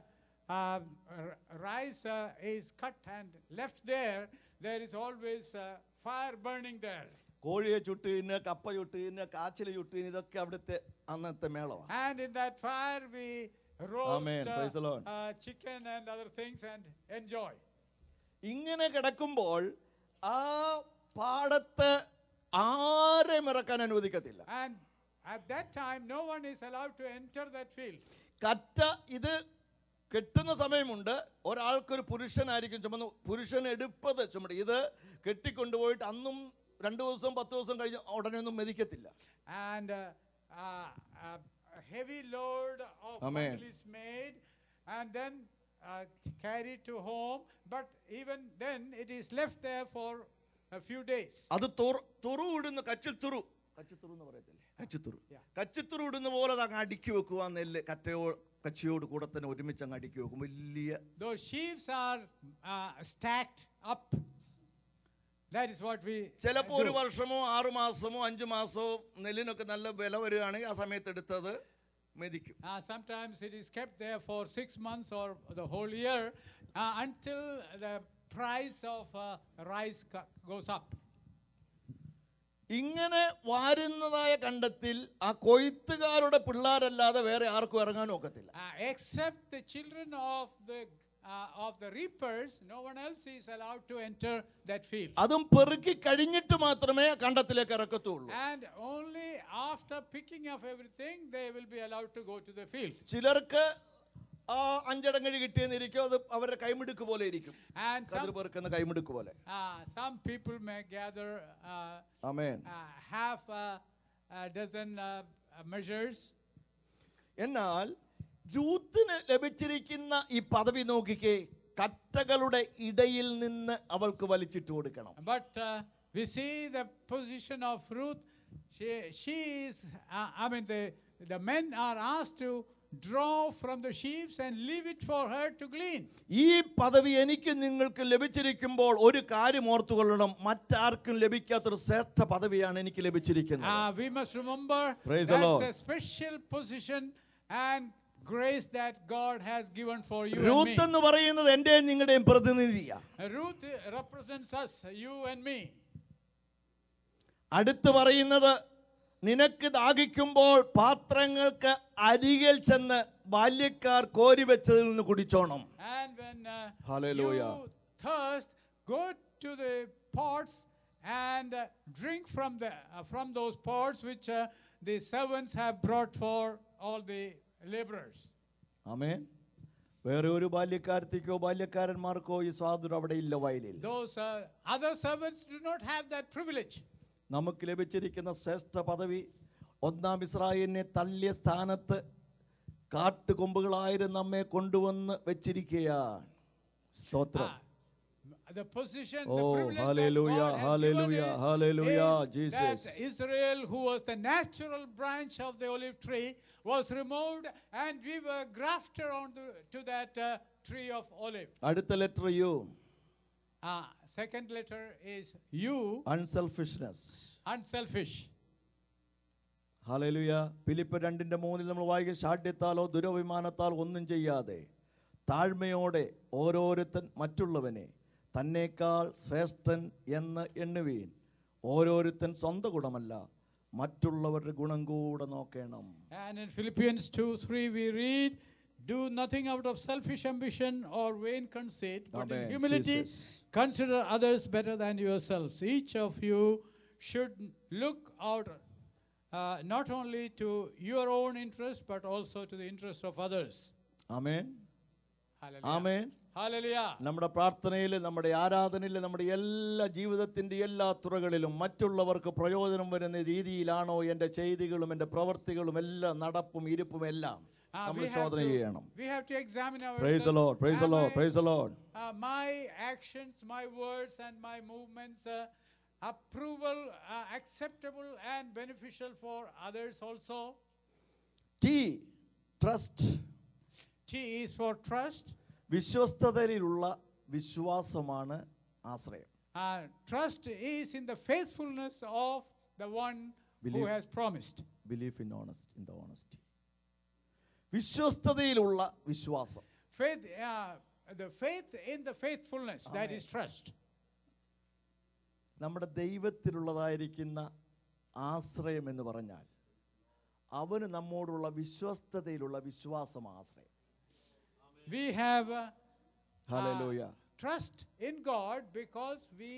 rice is cut and left there, there is always fire burning there. കോഴിയെ ചുട്ടീന്, കപ്പ ചുട്ടീന്, കാച്ചിൽ ചുട്ടീന്, ഇതൊക്കെ അവിടുത്തെ അന്നത്തെ മേളമാണ്. And in that fire we roast Amen. Praise the Lord. chicken and other things and enjoy. ഇങ്ങനെ കിടക്കുമ്പോൾ ആ പാടത്ത് ആരെയും ഇറക്കാൻ അനുവദിക്കത്തില്ല. And at that time no one is allowed to enter that field. കറ്റ ഇത് കെട്ടുന്ന സമയമുണ്ട്. ഒരാൾക്കൊരു പുരുഷനായിരിക്കും ചുമന്ന്, പുരുഷൻ എടുപ്പത് ചുമട് ഇത് കെട്ടിക്കൊണ്ടുപോയിട്ട് അന്നും 2 ദിവസം 10 ദിവസം കഴിഞ്ഞ് ഉടനെ ഒന്നും മെതിക്കത്തില്ല. And a heavy load of wool is made and then carried to home, but even then it is left there for a few days. അത് തുറു ഇടുന്ന കച്ചിത്തുറു എന്ന് പറയത്തില്ലേ, കച്ചിത്തുറു ഇടുന്ന പോലെ അങ്ങ് അടുക്കി വെക്കുക. നെല്ല് കച്ചിയോട് കൂടെ തന്നെ ഒരുമിച്ച് അങ്ങ് അടുക്കി വെക്കും. വലിയ those sheaves are stacked up. That is what we ചിലപ്പോൾ 1 വർഷമോ 6 മാസമോ 5 മാസമോ നെല്ലിനൊക്കെ നല്ല വില വരികയാണെങ്കിൽ ആ സമയത്ത് എടുത്തത് മെതിക്കും. Sometimes it is kept there for 6 months or the whole year until the price of rice goes up. ഇങ്ങനെ വാരുന്നതായ കണ്ടത്തിൽ ആ കൊയ്ത്തുകാരുടെ പിള്ളേരല്ലാതെ വേറെ ആർക്കും ഇറങ്ങാൻ ഒക്കത്തില്ല. Except the children of the reapers, no one else is allowed to enter that field. അതും പെറുക്കി കഴിഞ്ഞിട്ട് മാത്രമേ കണ്ടത്തിലേക്ക് ഇറക്കത്തുള്ളൂ. And only after picking up everything they will be allowed to go to the field. ചിലർക്ക് 5 അടങ്ങഴി കിട്ടിയെന്നിരിക്കും, അത് അവരുടെ കൈമിടുക്ക് പോലെ ഇരിക്കും, പെറുക്കുന്ന കൈമിടുക്ക് പോലെ. Some people may gather half a dozen measures. എന്നാൽ രൂത്തിന് ലഭിച്ചിരിക്കുന്ന ഈ പദവി നോക്കിക്കേ, കറ്റകളുടെ ഇടയിൽ നിന്ന് അവൾക്ക് വലിച്ചിട്ട് കൊടുക്കണം. But we see the position of Ruth. She is, the men are asked to draw from the sheaves and leave it for her to glean. ഈ പദവി എനിക്ക് നിങ്ങൾക്ക് ലഭിച്ചിരിക്കുമ്പോൾ ഒരു കാര്യം ഓർത്തുകൊള്ളണം, മറ്റാർക്കും ലഭിക്കാത്തൊരു ശ്രേഷ്ഠ പദവിയാണ് എനിക്ക് ലഭിച്ചിരിക്കുന്നത്. We must remember Praise the Lord. that's a special position and grace that God has given for you Ruth and me. എന്ന് പറയുന്നത് എന്റെയും നിങ്ങളുടെയും പ്രതിനിധിയാ. Ruth represents us, you and me. അടുത്ത് പറയുന്നത്, നിനക്ക് ദാഹിക്കുമ്പോൾ പാത്രങ്ങൾക്ക് അരികിൽ ചെന്ന് ബാല്യക്കാർ കോരി വെച്ചതിൽ നിന്ന് കുടിച്ചോണം. And when Hallelujah. you thirst, go to the pots and drink from those pots which the servants have brought for all the laborers. ആമേൻ. വേറെ ഒരു ബാല്യക്കാരത്തിക്കോ ബാല്യക്കാരന്മാർക്കോ ഈ സ്വാതന്ത്ര്യം അവിടെ ഇല്ല വയലിൽ. Those other servants do not have that privilege. നമുക്ക് ലഭിച്ചിരിക്കുന്ന ശ്രേഷ്ഠ പദവി, ഒന്നാം ഇസ്രായേലിനെ തള്ളിയ സ്ഥാനത്ത് കാട്ടുകൊമ്പുകളായിരുന്നു നമ്മെ കൊണ്ടുവന്ന് വെച്ചിരിക്കുകയാണ്. സ്തോത്രം. The position, Oh, the privilege hallelujah, that God has hallelujah, given hallelujah, is Jesus. that Israel, who was the natural branch of the olive tree, was removed and we were grafted to that tree of olive. അടുത്ത letter U. Second letter is U, unselfishness. unselfish. Hallelujah. Philip 2:3 നമ്മൾ വായിക്കും, ശാഠ്യത്താലോ ദുരഭിമാനത്താലോ ഒന്നും ചെയ്യാതെ താഴ്മയോടെ ഓരോരുത്തൻ മറ്റുള്ളവനെ തന്നേക്കാൾ ശ്രേഷ്ഠൻ എന്ന് എണ്ണുവീൻ. ഓരോരുത്തൻ സ്വന്തം ഗുണമല്ല, മറ്റുള്ളവരുടെ ഗുണം കൂടെ നോക്കണം. And in Philippians 2:3 we read, do nothing out of selfish ambition or vain conceit, but in Amen. humility Jesus. consider others better than yourselves. Each of you should look out not only to your own interest but also to the interest of others. Amen. Hallelujah. Amen. Hallelujah. നമ്മുടെ പ്രാർത്ഥനയിൽ, നമ്മുടെ ആരാധനയിൽ, നമ്മുടെ എല്ലാ ജീവിതത്തിൻ്റെ എല്ലാ തുറകളിലും മറ്റുള്ളവർക്ക് പ്രയോജനം വരുന്ന രീതിയിലാണോ എൻ്റെ ചെയ്തികളും എൻ്റെ പ്രവൃത്തികളും എല്ലാം നടപ്പും ഇരിപ്പും എല്ലാം നമ്മൾ ശോധന ചെയ്യണം. We have to examine ourselves. Praise the Lord, praise the Lord, praise the Lord. My actions, my words and my movements approval, acceptable and beneficial for others also. T, trust. T is for trust. വിശ്വസ്തതയിലുള്ള വിശ്വാസമാണ് ആശ്രയം. Trust is in the faithfulness of the one who has promised. Belief in the honesty. വിശ്വസ്തതയിലുള്ള വിശ്വാസം. Faith, the faith in the faithfulness, that is trust. നമ്മുടെ ദൈവത്തിലുള്ളതായിരിക്കുന്ന ആശ്രയം എന്ന് പറഞ്ഞാൽ അവന് നമ്മോടുള്ള വിശ്വസ്തതയിലുള്ള വിശ്വാസം ആശ്രയം. We have Hallelujah. trust in God because we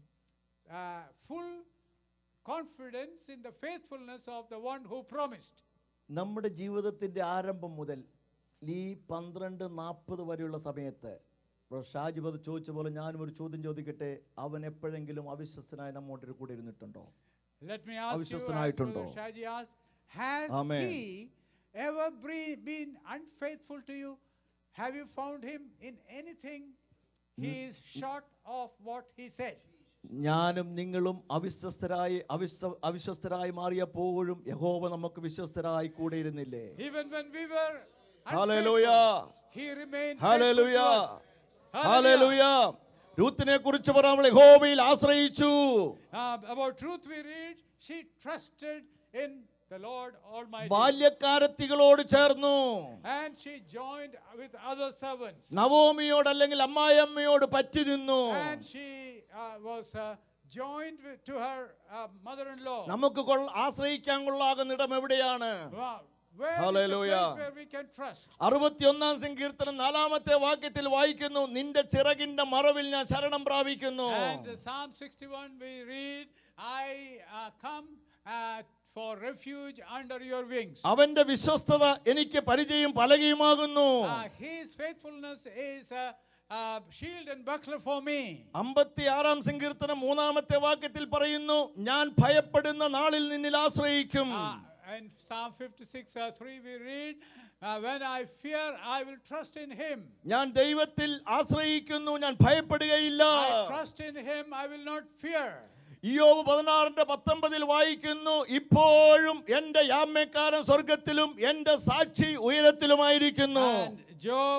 full confidence in the faithfulness of the one who promised. നമ്മുടെ ജീവിതത്തിൻ്റെ ആരംഭം മുതൽ ഈ 12:40 വരെയുള്ള സമയത്ത് ഷാജിബത് ചോദിച്ച പോലെ ഞാനും ഒരു ചോദ്യം ചോദിക്കട്ടെ, അവൻ എപ്പോഴെങ്കിലും അവിശ്വസ്തനായി നമ്മോട് കൂടെ ഇരുന്നിട്ടുണ്ടോ? Let me ask you, അവിശ്വസ്തനായിട്ടുണ്ടോ? Shaji asked, has Amen. he ever been unfaithful to you? Have you found him in anything? He is short of what he said. ഞാനും നിങ്ങളും അവിശ്വസ്തരായി മാറിയപ്പോഴും യഹോവ നമുക്ക് വിശ്വസ്തരായി കൂടെ ഇരുന്നില്ലേ? Even when we were Hallelujah. unfaithful, he remained Hallelujah. faithful to us. Hallelujah. രൂത്തിനെ കുറിച്ച് പറയുമ്പോൾ യഹോവയിൽ ആശ്രയിച്ചു. About Ruth we read, she trusted in the Lord Almighty. ബാല്യക്കാരത്തികളോട് ചേർന്നു. And she joined with other servants. നവോമിയോട് അല്ലെങ്കിൽ അമ്മായിയമ്മയോട് പറ്റി നിന്നു. And she was joined to her mother-in-law. നമുക്ക് ആശ്രയിക്കാൻ കൊള്ളാകുന്ന ഇടം എവിടെയാണ്? Where Hallelujah. is the place where we can trust? 61 സങ്കീർത്തനം 4-ാമത്തെ വാക്യത്തിൽ വായിക്കുന്നു, നിന്റെ ചിറകിന്റെ മറവിൽ ഞാൻ ശരണം പ്രാപിക്കുന്നു. And Psalm 61 we read, I come for refuge under your wings. അവന്റെ വിശ്വസ്തത എനിക്ക് പരിചയം പലകയുമാകുന്നു. His faithfulness is shield and buckler for me. 56-ാം സങ്കീർത്തനം 3-ാമത്തെ വാക്യത്തിൽ പറയുന്നു, ഞാൻ ഭയപ്പെടുന്ന നാളിൽ നിന്നിൽ ആശ്രയിക്കും. in Psalm 56:3 we read, when I fear, I will trust in Him. ഞാൻ ദൈവത്തിൽ ആശ്രയിക്കുന്നു, ഞാൻ ഭയപ്പെടുകയില്ല. I trust in Him, I will not fear. ഇയ്യോബ് 16:19 വായിക്കുന്നു, ഇപ്പോഴും എന്റെ യാമ്യക്കാരൻ സ്വർഗത്തിലും എന്റെ സാക്ഷി ഉയരത്തിലുമായിരിക്കുന്നു. And Job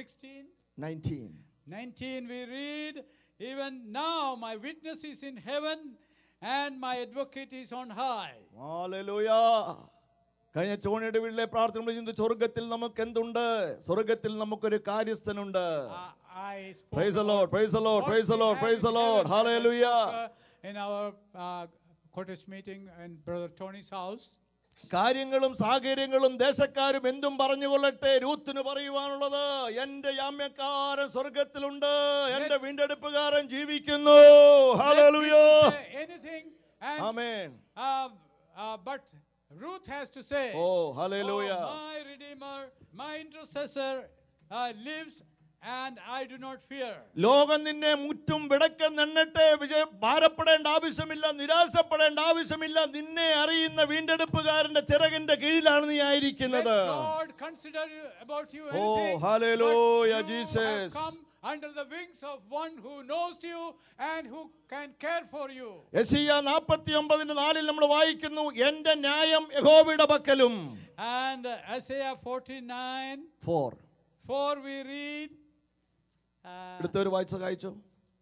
19 we read, even now my witness is in heaven and my advocate is on high. Hallelujah. കഴിഞ്ഞ ചോണിയുടെ വീട്ടിലെ പ്രാർത്ഥന ചെയ്യുന്നത്, സ്വർഗത്തിൽ നമുക്ക് എന്തുണ്ട്? സ്വർഗത്തിൽ നമുക്കൊരു കാര്യസ്ഥനുണ്ട്. Praise the Lord, praise the Lord, praise the Lord, praise the Lord. Hallelujah. In our cottage meeting in Brother Tony's house, കാര്യങ്ങളും സാഹചര്യങ്ങളും ദേശക്കാരും എന്തും പറഞ്ഞുകൊള്ളട്ടെ, രൂത്തിന് പറയുവാനുള്ളത്, എന്റെ യാമ്യക്കാരൻ സ്വർഗത്തിലുണ്ട്, എന്റെ വീണ്ടെടുപ്പുകാരൻ ജീവിക്കുന്നു. Hallelujah. Anything and amen. But Ruth has to say, oh hallelujah, my Redeemer, my intercessor lives and I do not fear. ലോകം നിന്നെ മുറ്റും വിടക്കം നന്നട്ടെ, ഭാരപ്പെടേണ്ട ആവശ്യമില്ല, നിരാശപ്പെടേണ്ട ആവശ്യമില്ല. നിന്നെ അറിയുന്ന വീണ്ടെടുപ്പുകാരന്റെ ചിറകിന്റെ കീഴിലാണ് നീ ആയിരിക്കുന്നത്. Let God consider about you anything. Oh hallelujah, but you Jesus. have come under the wings of one who knows you and who can care for you. യെശയ്യാ 49:4 നമ്മൾ വായിക്കുന്നു, എന്റെ ന്യായം യഹോവയുടെ പക്കലും. And Isaiah 49:4 we read, അടുത്തൊരു വായിച്ച കാഴ്ചോ.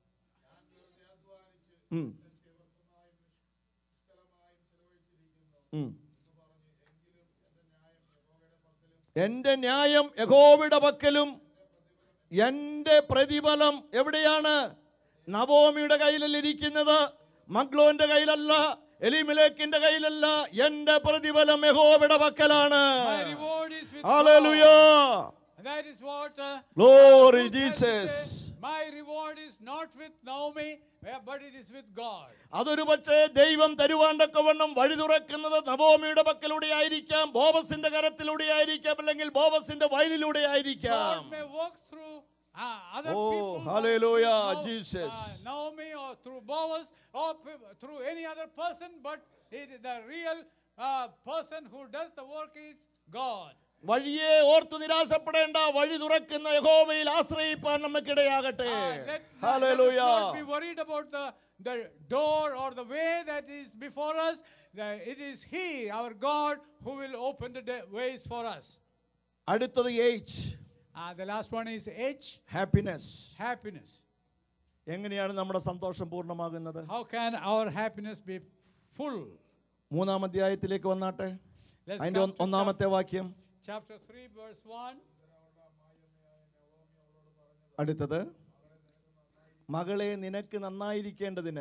എന്റെ ന്യായം യഹോവയുടെ പക്കലും എന്റെ പ്രതിഫലം എവിടെയാണ്? നവോമിയുടെ കയ്യിലല്ല ഇരിക്കുന്നത്, മഗ്ലോന്റെ കയ്യിലല്ല, എലിമേലെക്കിന്റെ കയ്യിലല്ല. എന്റെ പ്രതിഫലം യഹോവയുടെ പക്കലാണ്. my reward is with hallelujah. God. That is what Glory Ruth has to Jesus. say. My reward is not with Naomi, but it is with God. അതൊരു പക്ഷേ ദൈവം തരുവാണ്ടൊക്കെവണ്ണം വഴി തുറക്കുന്നത് നവോമിയുടെ പക്കലൂടെ ആയിരിക്കാം, ബോവസിന്റെ കരത്തിലൂടെ ആയിരിക്കാം, അല്ലെങ്കിൽ ബോവസിന്റെ വയലിലൂടെ ആയിരിക്കാം. God may walk through other Oh, people, hallelujah, through Jesus. Naomi or through Boaz or through any other person, but the real person who does the work is God. വഴിയെ ഓർത്തു നിരാശപ്പെടേണ്ട, വഴി തുറക്കുന്ന യഹോവയിൽ ആശ്രയിപ്പാൻ നമുക്കിടയാകട്ടെ. Let us hallelujah. not be worried about the door or the way that is before us. It is He, our God, who will open the ways for us. അടുത്തത് H. The last one is H. Happiness. Happiness. എങ്ങനെയാണ് നമ്മുടെ സന്തോഷം പൂർണ്ണമാകുന്നത്? How can our happiness be full? 3-ാം അധ്യായത്തിലേക്ക് വന്നാട്ടെ. Let's അതിന്റെ come to ഒന്നാമത്തെ വാക്യം. chapter 3 verse 1. അടുത്തത്, മകളെ നിനക്ക് നന്നായിരിക്കേണ്ടതിന്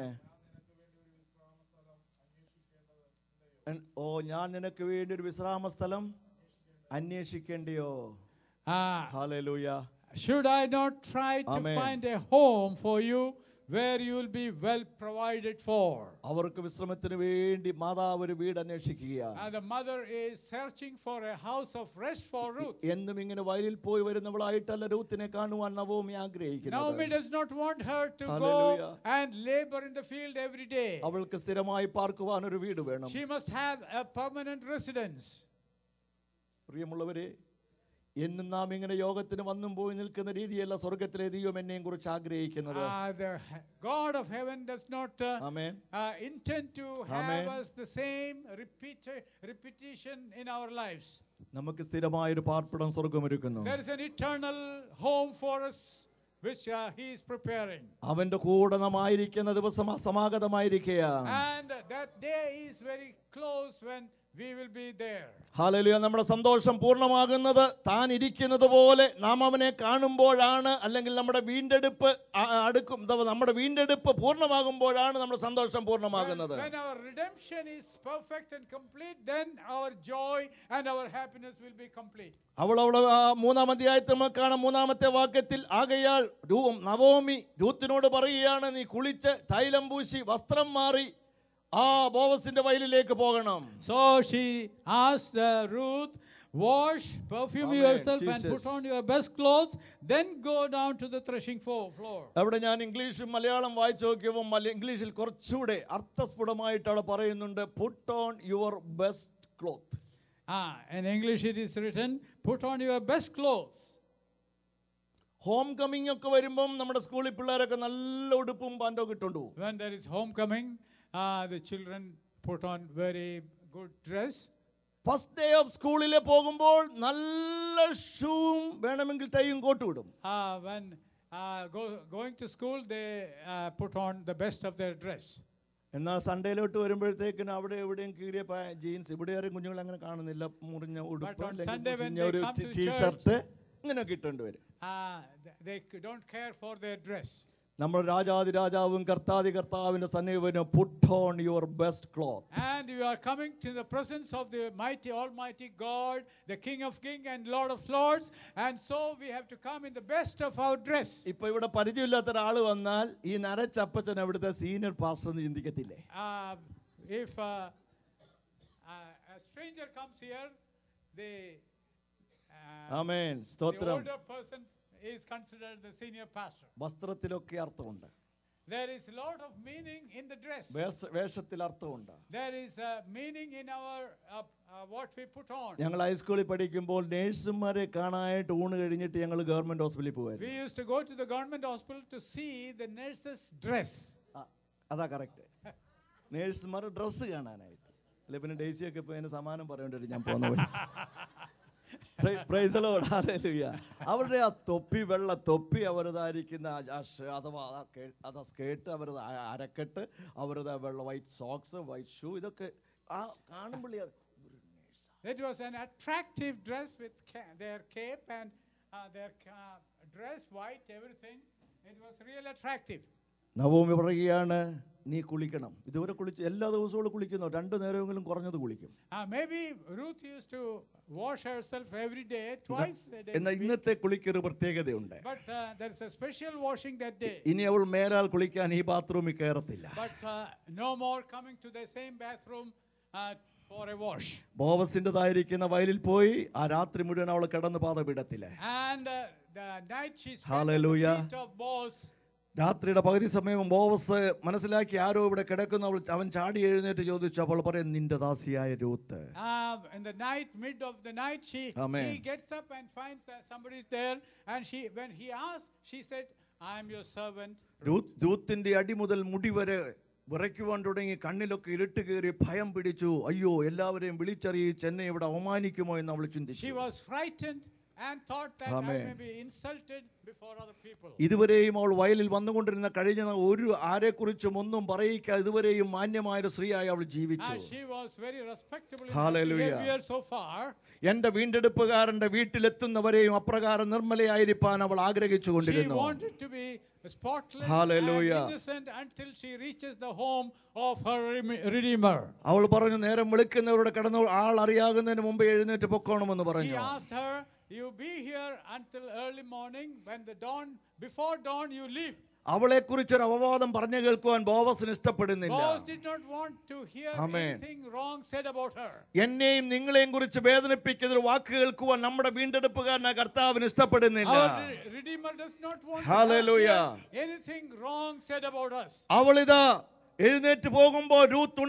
ഞാൻ നിനക്ക് വേണ്ടി ഒരു വിശ്രാമ സ്ഥലം അന്വേഷിക്കേണ്ടിയോ? Hallelujah. Should I not try to Amen. find a home for you where you will be well provided for? അവർക്ക് വിശ്രമത്തിന് വേണ്ടി മാതാവ് ഒരു വീട് അന്വേഷിക്കുകയാണ്. And the mother is searching for a house of rest for Ruth. എന്നും ഇങ്ങനെ വയലിൽ പോയി വരുന്നവളായിട്ടല്ല രൂത്തിനെ കാണുവാൻ നവോമി ആഗ്രഹിക്കുന്നത്. Naomi does not want her to Hallelujah. go and labor in the field every day. അവൾക്ക് സ്ഥിരമായി പാർക്കുവാൻ ഒരു വീട് വേണം. She must have a permanent residence. പ്രിയമുള്ളവരെ, എന്നും നാം ഇങ്ങനെ യോഗത്തിന് വന്നും പോയി നിൽക്കുന്ന രീതിയല്ല സ്വർഗത്തിലെ ദൈവം എന്നെയും കുറിച്ച് ആഗ്രഹിക്കുന്നത്. The God of heaven does not amen. intend to Amen. have us the same repetition in our lives. നമുക്ക് സ്ഥിരമായൊരു പാർപ്പിടം സ്വർഗമൊരുക്കുന്നു. There is an eternal home for us which He is preparing. അവന്റെ കൂടെ നാം ആയിരിക്കുന്ന ദിവസം സമാഗതമായിരിക്കുകയാണ്. And that day is very close when we will be there. Hallelujah. നമ്മുടെ സന്തോഷം പൂർണ്ണമാകുന്നത് താൻ ഇരിക്കുന്നത് പോലെ നാം അവനെ കാണുമ്പോഴാണ്, അല്ലെങ്കിൽ നമ്മുടെ വീണ്ടെടുപ്പ് നമ്മുടെ വീണ്ടെടുപ്പ് പൂർണ്ണമാകുമ്പോഴാണ് നമ്മുടെ സന്തോഷം പൂർണ്ണമാകുന്നത്. When our redemption is perfect and complete, then our joy and our happiness will be complete. അവൾ 3-ാം അധ്യായത്തിൽ നമുക്ക് കാണാം, 3-ാമത്തെ വാക്യത്തിൽ, ആകയാൽ നവോമി രൂത്തിനോട് പറയുകയാണ്, നീ കുളിച്ച് തൈലം പൂശി വസ്ത്രം മാറി ബോവസിന്റെ വയലിലേക്ക് പോകണം. So she asked Ruth, wash, perfume Amen. yourself Jesus. and put on your best clothes, then go down to the threshing floor. അവിടെ ഞാൻ ഇംഗ്ലീഷും മലയാളം വായിച്ചു നോക്കിയപ്പോൾ ഇംഗ്ലീഷിൽ കുറച്ചുകൂടെ അർത്ഥസ്ഫുടമായിട്ട് അവിടെ പറയുന്നുണ്ട്, put on your best cloth. In English it is written, put on your best clothes. Home coming ഒക്കെ വരുമ്പം നമ്മുടെ സ്കൂളിൽ പിള്ളേരൊക്കെ നല്ല ഉടുപ്പും പാൻറ്റൊക്കെ ഇട്ടുകൊണ്ട് പോകും. When there is homecoming, the children put on very good dress. First day of സ്കൂളിൽ പോകുമ്പോൾ നല്ല ഷൂവും വേണമെങ്കിൽ ടൈയും കോട്ടും ഇടും. When going to school, they put on the best of their dress. എന്നാൽ സൺഡേയിലോട്ട് വരുമ്പോഴത്തേക്കിന് അവിടെ എവിടെയും കീറിയ ജീൻസ്, ഇവിടെ ആരും കുഞ്ഞുങ്ങൾ അങ്ങനെ കാണുന്നില്ല, മുറിഞ്ഞ ഉടുപ്പ് അല്ലെങ്കിൽ ഒരു ടീഷർട്ട് ഇങ്ങനെയൊക്കെ ഇട്ടുകൊണ്ട് വരും. They don't care for their dress. നമ്മൾ രാജാതിരാജാവും കർത്താതി കർത്താവിന്റെ സന്നിധിയിൽ put on your best cloth. And you are coming to the presence of the mighty almighty God, the King of Kings and Lord of Lords, and so we have to come in the best of our dress. ഇപ്പോൾ ഇവിടെ പരിചയമില്ലാത്ത ഒരാൾ വന്നാൽ ഈ നരച്ചപ്പച്ചൻ അവിടുത്തെ senior pastor എന്ന് ചിന്തിക്കത്തില്ലേ? If a stranger comes here, the ആമേൻ, സ്തോത്രം. older person is considered the senior pastor. വസ്ത്രത്തിലൊക്കെ അർത്ഥമുണ്ട്. There is a lot of meaning in the dress. വേഷത്തിൽ അർത്ഥമുണ്ട്. There is a meaning in our what we put on. ഞങ്ങൾ ഹൈസ്കൂളിൽ പഠിക്കുമ്പോൾ നേഴ്സുമാരെ കാണാനായിട്ട് ഊണ് കഴിഞ്ഞിട്ട് ഞങ്ങൾ ഗവൺമെന്റ് ഹോസ്പിറ്റലിൽ പോകുമായിരുന്നു. We used to go to the government hospital to see the nurses' dress. അതാ കറക്റ്റ്. നേഴ്സുമാർ ഡ്രസ്സ് കാണാനായിട്ട്. അല്ലെ പിന്നെ ഡേസിയൊക്കെ ഇപ്പോൾ അതിന് സമാനം പറയേണ്ടി വരും ഞാൻ പോകുന്ന വഴി. Praise the Lord. Hallelujah. അവരുടെ ആ തൊപ്പി, വെള്ള തൊപ്പി, അവരതായിരിക്കുന്ന അഥവാ അതാ സ്കേർട്ട്, അവരുടെ അരക്കെട്ട്, അവരുടെ വെള്ള വൈറ്റ് സോക്സ്, വൈറ്റ് ഷൂ, ഇതൊക്കെ ആ കാണുമ്പോൾ It was an attractive dress with their cape and their dress, white, everything. It was really attractive. Naomi പറയുകയാണ്, നീ കുളിക്കണം. ഇതുവരെ കുളിച്ച് എല്ലാ ദിവസവും കുളിക്കുന്നു, 2 നേരമെങ്കിലും കുറഞ്ഞത് കുളിക്കും. Maybe Ruth used to wash herself every day, twice a day. എന്നാൽ ഇന്നത്തെ കുളിക്കൊരു പ്രത്യേകതയുണ്ട്. But there is a special washing that day. ഇനി അവൾ മേലാൽ കുളിക്കാൻ ഈ ബാത്റൂമിൽ കയറത്തില്ല. But no more coming to the same bathroom for a wash. ബോവസിന്റേതായിരിക്കുന്ന വയലിൽ പോയി ആ രാത്രി മുഴുവൻ അവൾ കിടന്ന് പാദപീഠത്തില്. And the night she spent at the feet of Boaz. രാത്രിയുടെ പകുതി സമയം ബോവസ് മനസ്സിലാക്കി ആരോ ഇവിടെ കിടക്കുന്നു. അവൻ ചാടി എഴുന്നേറ്റ് ചോദിച്ചു. അപ്പോൾ പറയും, നിന്റെ ദാസിയായ Ruth. In the night, mid of the night, he gets up and finds that somebody is there, and when he asked, she said, I am your servant. രൂത്തിന്റെ അടി മുതൽ മുടി വരെ വിറയ്ക്കുവാൻ തുടങ്ങി. കണ്ണിലൊക്കെ ഇരുട്ട് കയറി ഭയം പിടിച്ചു. അയ്യോ, എല്ലാവരെയും വിളിച്ചറിയിച്ച് എന്നെ ഇവിടെ അവമാനിക്കുമോ എന്ന് അവൾ ചിന്തിച്ചു. She was frightened and thought that I may be insulted before other people. ഇതുവരെയും അവൾ വയലിൽ വന്നുകൊണ്ടിരുന്ന കഴിഞ്ഞ ഒരു ആരെക്കുറിച്ചും ഒന്നും പറയിക്കാതെ ഇതുവരെയും മാന്യമായ ഒരു സ്ത്രീയായി അവൾ ജീവിച്ചു. She was very respectable in her behavior so far. എന്റെ വീണ്ടെടുപ്പുകാരന്റെ വീട്ടിലെത്തുന്നവരെയും അപ്രകാരം നിർമ്മലയായിരിക്കാൻ അവൾ ആഗ്രഹിച്ചുകൊണ്ടിരുന്നു. She wanted to be spotless and innocent until she reaches the home of her Redeemer. അവൾ പറഞ്ഞു, നേരം വെളുക്കുന്നവരുടെ കടന്നു ആൾ അറിയാകുന്നതിന് മുമ്പ് എഴുന്നേറ്റ് പൊക്കോണമെന്ന് പറഞ്ഞു. He asked her, you be here until early morning, when the dawn, before dawn you leave. അവളെ കുറിച്ചൊരു അപവാദം പറഞ്ഞു കേൾക്കുവാൻ ബോവസിന് ഇഷ്ടപ്പെടുന്നില്ല. Boaz did not want to hear anything wrong said about her. എന്നെയും നിങ്ങളെയും കുറിച്ച് വേദനിപ്പിക്കുന്ന ഒരു വാക്ക് കേൾക്കുവാൻ നമ്മുടെ വീണ്ടെടുപ്പുകാരനായ കർത്താവിന് ഇഷ്ടപ്പെടുന്നില്ല. Our Redeemer does not want to hear anything wrong said about us. അവളിതാ എഴുന്നേറ്റ് പോകുമ്പോൾ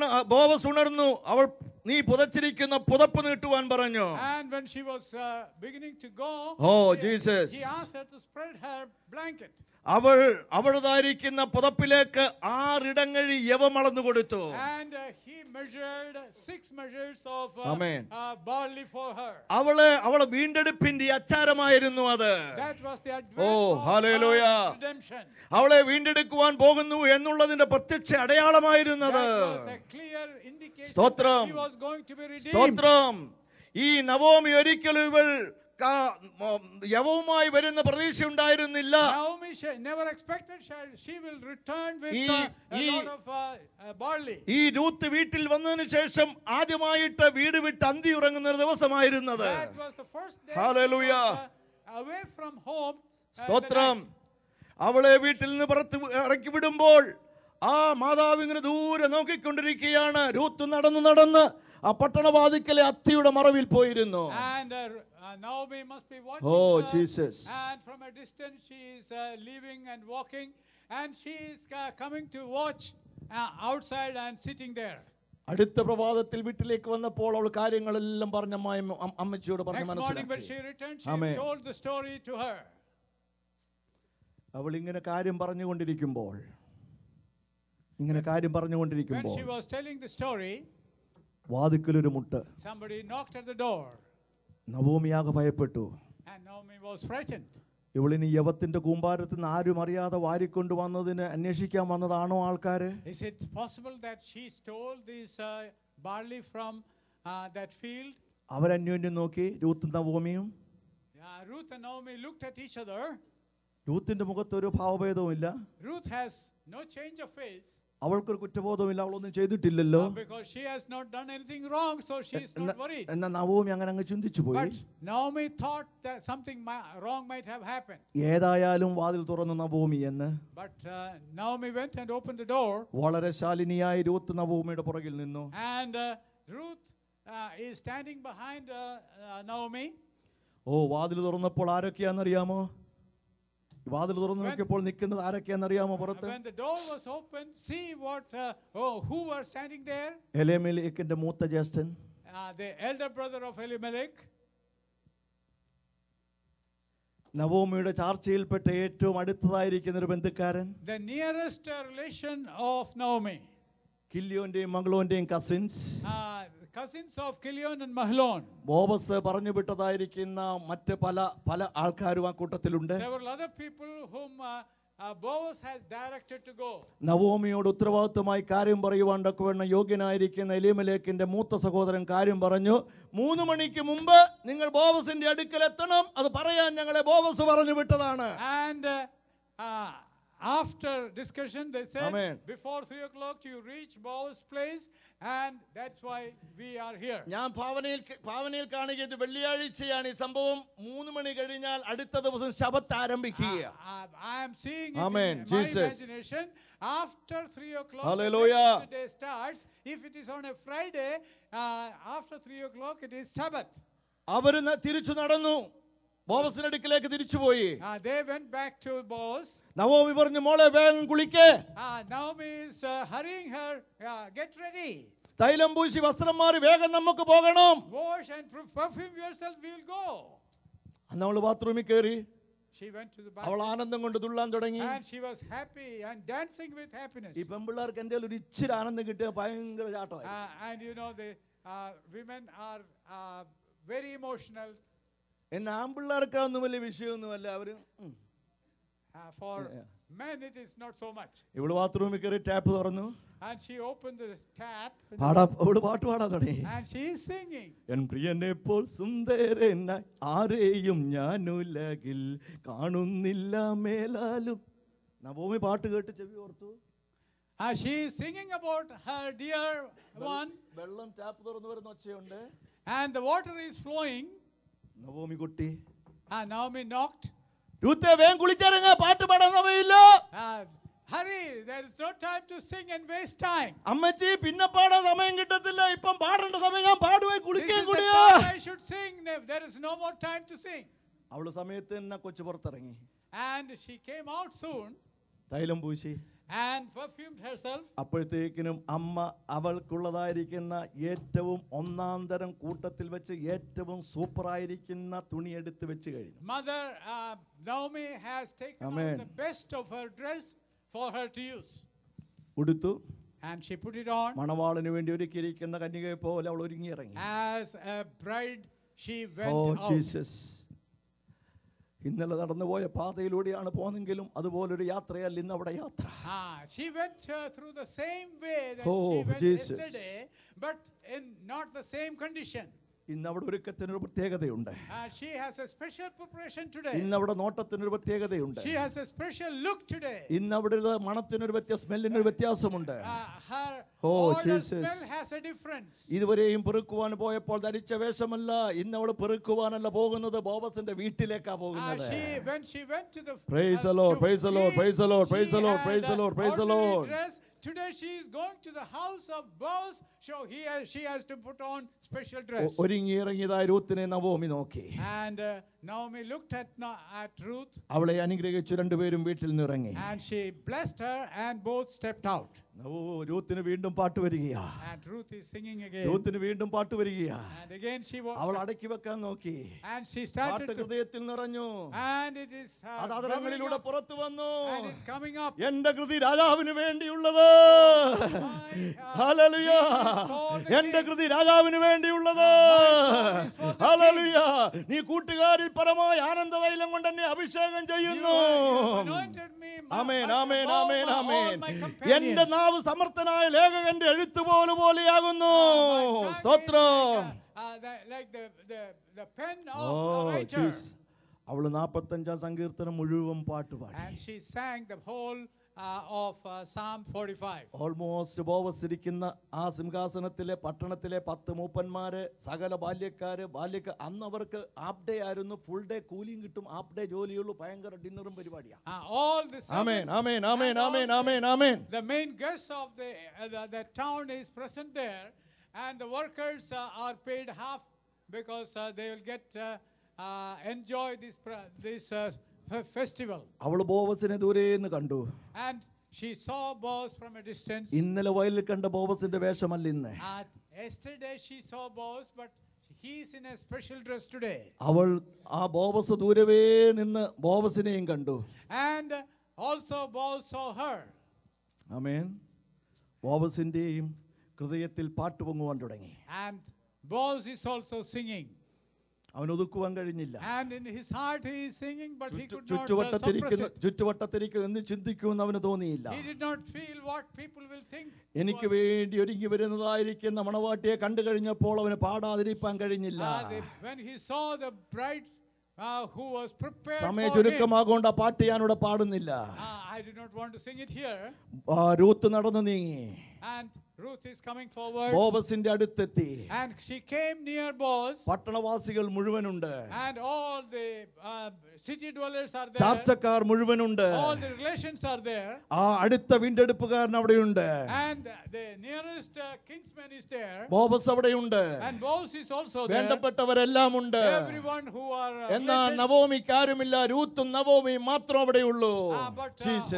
ബോവസ് ഉണർന്നു. അവൾ നീ പുതച്ചിരിക്കുന്ന പുതപ്പ് നീട്ടുവാൻ പറഞ്ഞു. And when she was beginning to go, Jesus, he asked her to spread her blanket. അവൾ അവളുടേതായിരിക്കുന്ന പുതപ്പിലേക്ക് 6 ഇടങ്ങഴി യവമളന്നു കൊടുത്തു. And he measured 6 measures of barley for her. അവളെ വീണ്ടെടുപ്പിന്റെ അച്ചാരമായിരുന്നു അത്. That was the advance of redemption. അവളെ വീണ്ടെടുക്കുവാൻ പോകുന്നു എന്നുള്ളതിന്റെ പ്രത്യക്ഷ അടയാളമായിരുന്നത്. That was a clear indication സ്തോത്രം, that she was going to be redeemed. സ്തോത്രം. ഈ നവോമി ഒരിക്കലും ഇവൾ യവവുമായി വരുന്ന പ്രതീക്ഷ ഉണ്ടായിരുന്നില്ല. Naomi never expected she will return with a lot of barley. ഈ രൂത്ത് വീട്ടിൽ വന്നതിന് ശേഷം ആദ്യമായിട്ട് വീട് വിട്ട് അന്തി ഉറങ്ങുന്ന ഒരു ദിവസമായിരുന്നത്. That was the first day she was away from home. സ്തോത്രം. അവളെ വീട്ടിൽ നിന്ന് പുറത്ത് ഇറക്കി വിടുമ്പോൾ ആ മാതാവ് ഇങ്ങനെ ദൂരെ നോക്കിക്കൊണ്ടിരിക്കുകയാണ്. രൂത്ത് നടന്ന് ആ പട്ടണവാതിക്കലെ അത്തിയുടെ മറവിൽ പോയിരുന്നു. And Naomi must be watching her. Jesus. And from a distance she is leaving and walking, and she is coming to watch outside and sitting there. അടുത്ത പ്രഭാതത്തിൽ വീട്ടിലേക്ക് വന്നപ്പോൾ അവൾ കാര്യങ്ങളെല്ലാം പറഞ്ഞ അമ്മച്ചിയോട് പറഞ്ഞ് Next morning when മനസ്സിലാക്കി. she returned, she Amen. told the story to her. അവൾ ഇങ്ങനെ കാര്യം പറഞ്ഞുകൊണ്ടിരിക്കുമ്പോൾ When she was telling the story, വാതിക്കലൊരു മുട്ട്. somebody knocked at the door. നവോമിയാകെ ഭയപ്പെട്ടു. And Naomi was frightened. ഇവളിനി യവത്തിന്റെ കൂമ്പാരത്തിൽ നിന്ന് ആരും അറിയാതെ വാരിക്കൊണ്ട് വന്നതിന് അന്വേഷിക്കാൻ വന്നതാണോ ആൾക്കാര്? Is it possible that she stole this barley from that field? അവരന്യോന്യം നോക്കി. രൂത്ത് നവോമിയും. Ruth and Naomi looked at each other. രൂത്തിന്റെ മുഖത്ത് ഒരു ഭാവഭേദവും ഇല്ല. Ruth has no change of face. അവൾക്കൊരു കുറ്റബോധവുമില്ല. അവളൊന്നും ചെയ്തിട്ടില്ലല്ലോ. Because she has not done anything wrong, so she is not worried. എന്നാ നവോമി അങ്ങനെ അങ്ങ് ചിന്തിച്ചു പോയി. But Naomi thought that something wrong might have happened. ഏതായാലും വാതിൽ തുറന്നു നവോമി എന്ന്. But Naomi went and opened the door. വളരെ ശാലിനിയായി രൂത്ത് നവോമിയുടെ പുറകിൽ നിന്നു. And Ruth is standing behind Naomi. വാതിൽ തുറന്നപ്പോൾ ആരൊക്കെയാണെന്നറിയാമോ? വാതിൽ തുറന്നു നോക്കിയപ്പോൾ നിൽക്കുന്നത് ആരൊക്കെയാണെന്നറിയാമോ പുറത്ത്? When the door was opened, see who were standing there? എലീമേലെക്കിന്റെ മൂത്ത ജ്യേഷ്ഠൻ, the elder brother of Elimelech. നവോമിയുടെ ചാർച്ചയിൽപ്പെട്ട ഏറ്റവും അടുത്തതായിരിക്കുന്ന ഒരു ബന്ധുക്കാരൻ, the nearest relation of Naomi. കില്യോന്റെയും മംഗ്ലോന്റെയും cousins, cousins of Kilion and Mahlon. Boaz പറഞ്ഞു വിട്ടതായിരിക്കുന്ന മറ്റ് പല ആൾക്കാരും ആ കൂട്ടത്തിലുണ്ട്. Several other people whom Boaz has directed to go. നവോമിയോട് ഉത്തരവാദിത്തമായി കാര്യം പറയുവാൻ തക്കവണ്ണം യോഗ്യനായിരിക്കുന്ന എലീമേലെക്കിന്റെ മൂത്ത സഹോദരൻ കാര്യം പറഞ്ഞു. 3 മണിക്ക് മുമ്പ് നിങ്ങൾ ബോവസിന്റെ അടുക്കൽ എത്തണം, അത് പറയാൻ ഞങ്ങളെ ബോവസ് പറഞ്ഞു വിട്ടതാണ്. And after discussion, they said, Amen. Before 3 o'clock you reach Boaz's place, and that's why we are here. ഞാൻ ഭാവനയിൽ കാണുകയത് വെള്ളിയാഴ്ചയാണ് ഈ സംഭവം. 3 മണി കഴിഞ്ഞാൽ അടുത്ത ദിവസം ശബത്ത് ആരംഭിക്കുക. I am seeing it Amen. in Jesus. my imagination. After 3 o'clock, Hallelujah. the day starts. If it is on a Friday, after 3 o'clock it is Sabbath. അവര് തിരിച്ചു നടന്നു, ബോവസിന്റെ അടുക്കിലേക്ക് തിരിച്ചുപോയി. They went back to Boaz. Naomi പറഞ്ഞു, മോളെ വേഗം കുളിക്കേ. Naomi is hurrying her. Get ready. തൈലം പൂശി വസ്ത്രം മാറി വേഗം നമുക്ക് പോകണം. Wash and perfume yourself. We will go. അന്ന് അവള് ബാത്റൂമിൽ കയറി. She went to the അവൾ bathroom. ആനന്ദം കൊണ്ട് തുള്ളാൻ തുടങ്ങി. And she was happy and dancing with happiness. ഈ പെമ്പിള്ളേർക്ക് എന്റെ ഒരു ഇച്ചിരി ആനന്ദം കിട്ടിയ ഭയങ്കര ചാട്ടമായി. And you know the women are very emotional. എന്നെ ആമ്പിള്ളേർക്കൊന്നും വലിയ വിഷയമൊന്നുമല്ല. അവര് For men it is not so much. ഇവള് ബാത്റൂമിൽ കയറി ടാപ്പ് തുറന്നു. And she opened the tap. അവള് പാട്ട് പാടാൻ തുടങ്ങി. And she is singing. എൻ പ്രിയനെ പോൽ സുന്ദരനായി ആരെയും ഞാൻ ഉലകിൽ കാണുന്നില്ല മേലാലും. നവോമി പാട്ട് കേട്ട് ചെവി ഓർത്തു. She is singing about her dear one. വെള്ളം ടാപ്പ് തുറന്നു വരുന്ന ഒച്ചയുണ്ട്. And the water is flowing. Naomi കുട്ടി. Naomi knocked. രൂത്തേ വേഗം കുളിച്ചിറങ്ങ, പാട്ട് പാടാൻ സമയമില്ല. Hurry, there is no time to sing and waste time. അമ്മച്ചി പിന്നെ പാടാൻ സമയം കിട്ടത്തില്ല, ഇപ്പം പാടേണ്ട സമയം, ഞാൻ പാടുവേ കുളിക്കാൻ കൂടിയാ. I should sing. There is no more time to sing. അവള് സമയത്ത് തന്നെ കൊച്ചു പുറത്തിറങ്ങി. And she came out soon. തൈലം പൂശി and perfumed herself. അപ്പോഴത്തേക്കിനും അമ്മ അവൾക്കുള്ളതായിരിക്കുന്ന ഏറ്റവും ഒന്നാം തരം കൂട്ടത്തിൽ വെച്ച് ഏറ്റവും സൂപ്പറായിരിക്കുന്ന തുണി എടുത്ത് വെച്ച് കഴിഞ്ഞു. Mother Naomi has taken out the best of her dress for her to use. ഉടുത്തു. And she put it on. മണവാളന് വേണ്ടി ഒരുക്കിയിരിക്കുന്ന കന്യകയെ പോലെ അവൾ ഒരുങ്ങി ഇറങ്ങി. As a bride she went out. Jesus. ഇന്നലെ നടന്നുപോയ പാതയിലൂടെയാണ് പോന്നെങ്കിലും അതുപോലൊരു യാത്രയല്ല ഇന്ന് അവിടെ യാത്ര. She went through the same way that she went yesterday, but in not the same condition. ഇന്ന് അവിടെ ഒരുക്കത്തിനൊരു പ്രത്യേകതയുണ്ട്. She has a special preparation today. ഇന്ന് അവിടെ നോട്ടത്തിനൊരു പ്രത്യേകതയുണ്ട്. She has a special look today. ഇന്ന് അവിടെ മണത്തിനൊരു സ്മെല്ലിനൊരു വ്യത്യാസമുണ്ട്. Her Jesus. smell has a difference. ഇതുവരെയും പെറുക്കുവാൻ പോയപ്പോൾ ധരിച്ച വേഷമല്ല, ഇന്ന് അവൾ പെറുക്കുവാനല്ല പോകുന്നത്, ബോവസിന്റെ വീട്ടിലേക്കാ പോകുന്നത്. When she went to the Praise the Lord, praise the Lord, praise the Lord, praise the Lord, praise the Lord, praise the Lord. Today she is going to the house of Boaz, so she has to put on special dress. ഒരുങ്ങി ഇറങ്ങിയതായ രൂത്തിനെ Naomi നോക്കി. And Naomi looked at Ruth. അവളെ അനുഗ്രഹിച്ചു രണ്ടുപേരും വീട്ടിൽ നിന്ന് ഇറങ്ങി. And she blessed her and both stepped out. രൂത്തിന് വീണ്ടും പാട്ട് വരികയാ. And Ruth is singing again. രൂത്തിന് വീണ്ടും പാട്ട് വരികയാ. And again she was. അവൾ അടക്കി വെക്കാൻ നോക്കി. And she started to. ഹൃദയത്തിൽ നിറഞ്ഞു. And it is. അത് അതരങ്ങളിലൂടെ പുറത്തു വന്നു. And it's coming up. എന്റെ കൃതി രാജാവിന് വേണ്ടിയുള്ളത്. ഹല്ലേലൂയ. എന്റെ കൃതി രാജാവിന് വേണ്ടിയുള്ളത്. ഹല്ലേലൂയ. നീ കൂട്ടുകാരിൽ പരമായ ആനന്ദതൈലം കൊണ്ട് എന്നെ അഭിഷേകം ചെയ്യുന്നു. ആമേൻ ആമേൻ ആമേൻ ആമേൻ. എന്റെ നാവ് സമർത്ഥനായ ലേഖകന്റെ എഴുത്തുപോലെ പോലെയാകുന്നു. സ്തോത്രം. Like the pen of a writer. അവള് 45 സങ്കീർത്തനം മുഴുവൻ പാട്ടുപാടി. And she sang the whole of Psalm 45. Almost Boaz ഇരിക്കുന്ന ആ സിംഹാസനത്തിലെ പട്ടണത്തിലെ 10 മൂപ്പന്മാര്, സകല ബാല്യക്കാര് അന്ന് അവർക്ക് ഹാഫ് ഡേ ആയിരുന്നു. ഫുൾ ഡേ കൂലിയും കിട്ടും, ഹാഫ് ഡേ ജോലിയുള്ളൂ, ഭയങ്കര ഡിന്നറും പരിപാടിയാണ്. All the amen amen amen amen amen amen. The main guest of the town is present there, and the workers are paid half because they will get enjoy this festival. അവൾ ബോവസിനെ ദൂരേന്ന് കണ്ടു. And she saw Boaz from a distance. ഇന്നലെ വയലിൽ കണ്ട ബോവസിന്റെ വേഷമല്ല ഇന്ന്. Yesterday she saw Boaz, but he is in a special dress today. അവൾ ആ ബോവസ് ദൂരവേ നിന്ന് ബോവസിനെയും കണ്ടു. And also Boaz saw her. ആമേൻ. ബോവസിന്റെയും ഹൃദയത്തിൽ പാട്ട് പൊങ്ങുവാൻ തുടങ്ങി. And Boaz is also singing. അവൻ ഒതുക്കുവാൻ കഴിഞ്ഞില്ല. And in his heart he is singing, but he could not ചുറ്റുവട്ടത്തിരിക്കുന്നു എന്ന് ചിന്തിക്കുമെന്ന് അവന് തോന്നിയില്ല. He did not feel what people will think. എനിക്ക് വേണ്ടി ഒരുങ്ങി വരുന്നതായിരിക്കുന്ന മണവാട്ടിയെ കണ്ടു കഴിഞ്ഞപ്പോൾ അവന് പാടാതിരിക്കാൻ കഴിഞ്ഞില്ല. When he saw the bride who was prepared സമയ for him. ചുരുക്കമാകൊണ്ട് ആ പാട്ട് ഞാനിവിടെ പാടുന്നില്ല. I did not want to sing it here. Ruth നടന്നു നീങ്ങി. And Ruth is coming forward. ബോവസിന്റെ അടുത്തെത്തി. And she came near Boaz. പട്ടണവാസികൾ മുഴുവനുണ്ട്. And all the city dwellers are there. ചാർച്ചക്കാർ മുഴുവനുണ്ട്. All the relations are there. ആ അടുത്ത വീണ്ടെടുപ്പുകാരൻ അവിടെയുണ്ട്. And the nearest kinsman is there. Boaz അവിടെയുണ്ട്. And Boaz is also there. വേണ്ടപ്പെട്ടവരെല്ലാം ഉണ്ട്. Everyone who are എന്നാൽ നവോമിക്ക് ആരുമില്ല. രൂത്തും നവോമിയും മാത്രം അവിടെയുള്ളൂ. But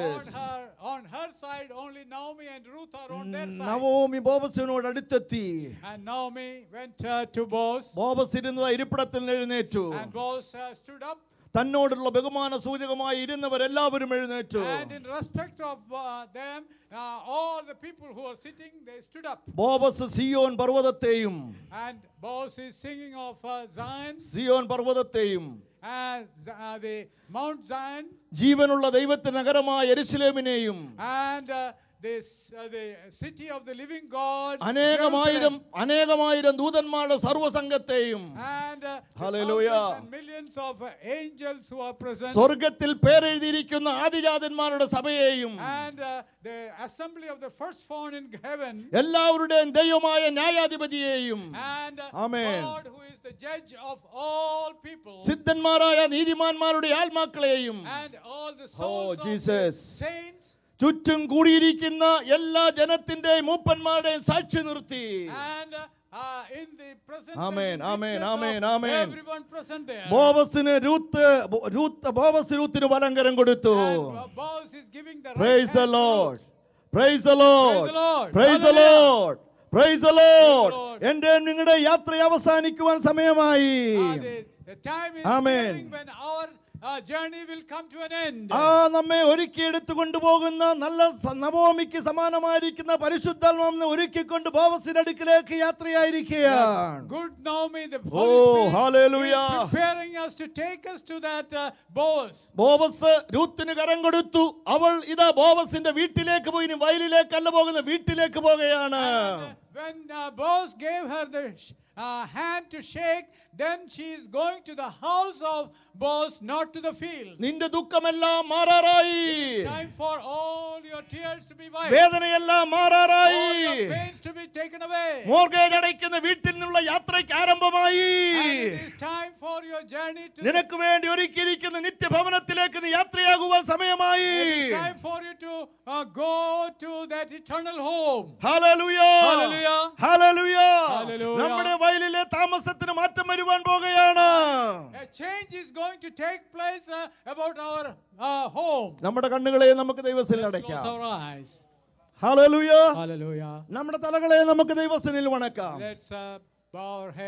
on her side only Naomi and Ruth are on their side. Naomi ബോവസിനോട് അടുത്തെത്തി. And Naomi went to Boaz. Boaz ഇരുന്ന ഇരിപ്പിടത്തിൽ എഴുന്നേറ്റു. And Boaz stood up. തന്നോടുള്ള ബഹുമാന സൂചകമായി ഇരുന്നവരെല്ലാവരും എഴുന്നേറ്റു. And in respect of them, all the people who are sitting, they stood up. Boaz Zion പർവ്വതത്തെയും. And Boaz is singing of Zion. Zion പർവ്വതത്തെയും the Mount Zion. ജീവനുള്ള ദൈവത്തിന്റെ നഗരമായ യെരുശലേമിനെയും. And the city of the living God. അനേകമായിരം ദൂതന്മാരുടെ സർവ്വസംഘത്തെയും. And Hallelujah. millions of angels who are present. സ്വർഗ്ഗത്തിൽ പേരെഴുതിയിരിക്കുന്ന ആദിജാതന്മാരുടെ സഭയെയും. And the assembly of the firstborn in heaven. എല്ലാവരുടെയും ദൈവമായ ന്യായാധിപതിയെയും. And Amen. God who is the judge of all people. സിദ്ധന്മാരായ നീതിമാന്മാരുടെ ആത്മാക്കളെയും. And all the souls of the saints. ചുറ്റും കൂടിയിരിക്കുന്ന എല്ലാ ജനത്തിന്റെയും മൂപ്പന്മാരുടെയും സാക്ഷി നിർത്തി. And in the present everyone present there. ബോവസിന് രൂത്തിന് വലങ്കരം കൊടുത്തു. Boaz is giving the Praise the Lord. Praise the Lord. Praise the Lord. Praise the Lord. എൻ്റെ നിങ്ങളുടെ യാത്ര അവസാനിക്കുവാൻ സമയമായി. The time is nearing when our journey will come to an end. നമ്മെ ഒരുക്കി എടുത്തുകൊണ്ട് പോകുന്ന നല്ല നവോമിക്ക് സമാനമായിരിക്കുന്ന പരിശുദ്ധാത്മാവിനെ ഒരുക്കിക്കൊണ്ട് ബോവസിന്റെ അടുക്കിലേക്ക് യാത്രയായിരിക്കുകയാണ്. Good Naomi, the Holy Spirit hallelujah. is preparing us to take us to that Boaz. Boaz രൂത്തിന് കരം കൊടുത്തു. അവൾ ഇതാ ബോവസിന്റെ വീട്ടിലേക്ക് പോയി. വയലിലേക്കല്ല പോകുന്ന, വീട്ടിലേക്ക് പോകുകയാണ്. When Boaz gave her the hand to shake, then she is going to the house of Boaz, not to the field. നിന്റെ ദുഃഖമെല്ലാം മാറാറായി. Time for all your tears to be wiped. വേദനയെല്ലാം മാറാറായി. All your pains to be taken away. Mortgage അടയ്ക്കുന്ന വീട്ടിൽ നിന്നുള്ള യാത്രയ്ക്ക് ആരംഭമായി. And it is time for your journey to നിനക്ക് വേണ്ടി ഒരുക്കിയിരിക്കുന്ന നിത്യഭവനത്തിലേക്ക് നീ യാത്രയാകുവാൻ സമയമായി. It is time for you to go to that eternal home. Hallelujah. Hallelujah. Hallelujah. Hallelujah. നമ്മുടെ വയലിലെ താമസത്തിന് മാറ്റം വരുവാൻ പോകുകയാണ്. A change is going to take place about our home. നമ്മുടെ കണ്ണുകളെ നമുക്ക് ദൈവത്തിൽ അടയ്ക്കാം. Close our eyes. Hallelujah. Hallelujah. നമ്മുടെ തലകളെ നമുക്ക് ദൈവസന്നിധിയിൽ വണക്കാം. Let's bow our heads.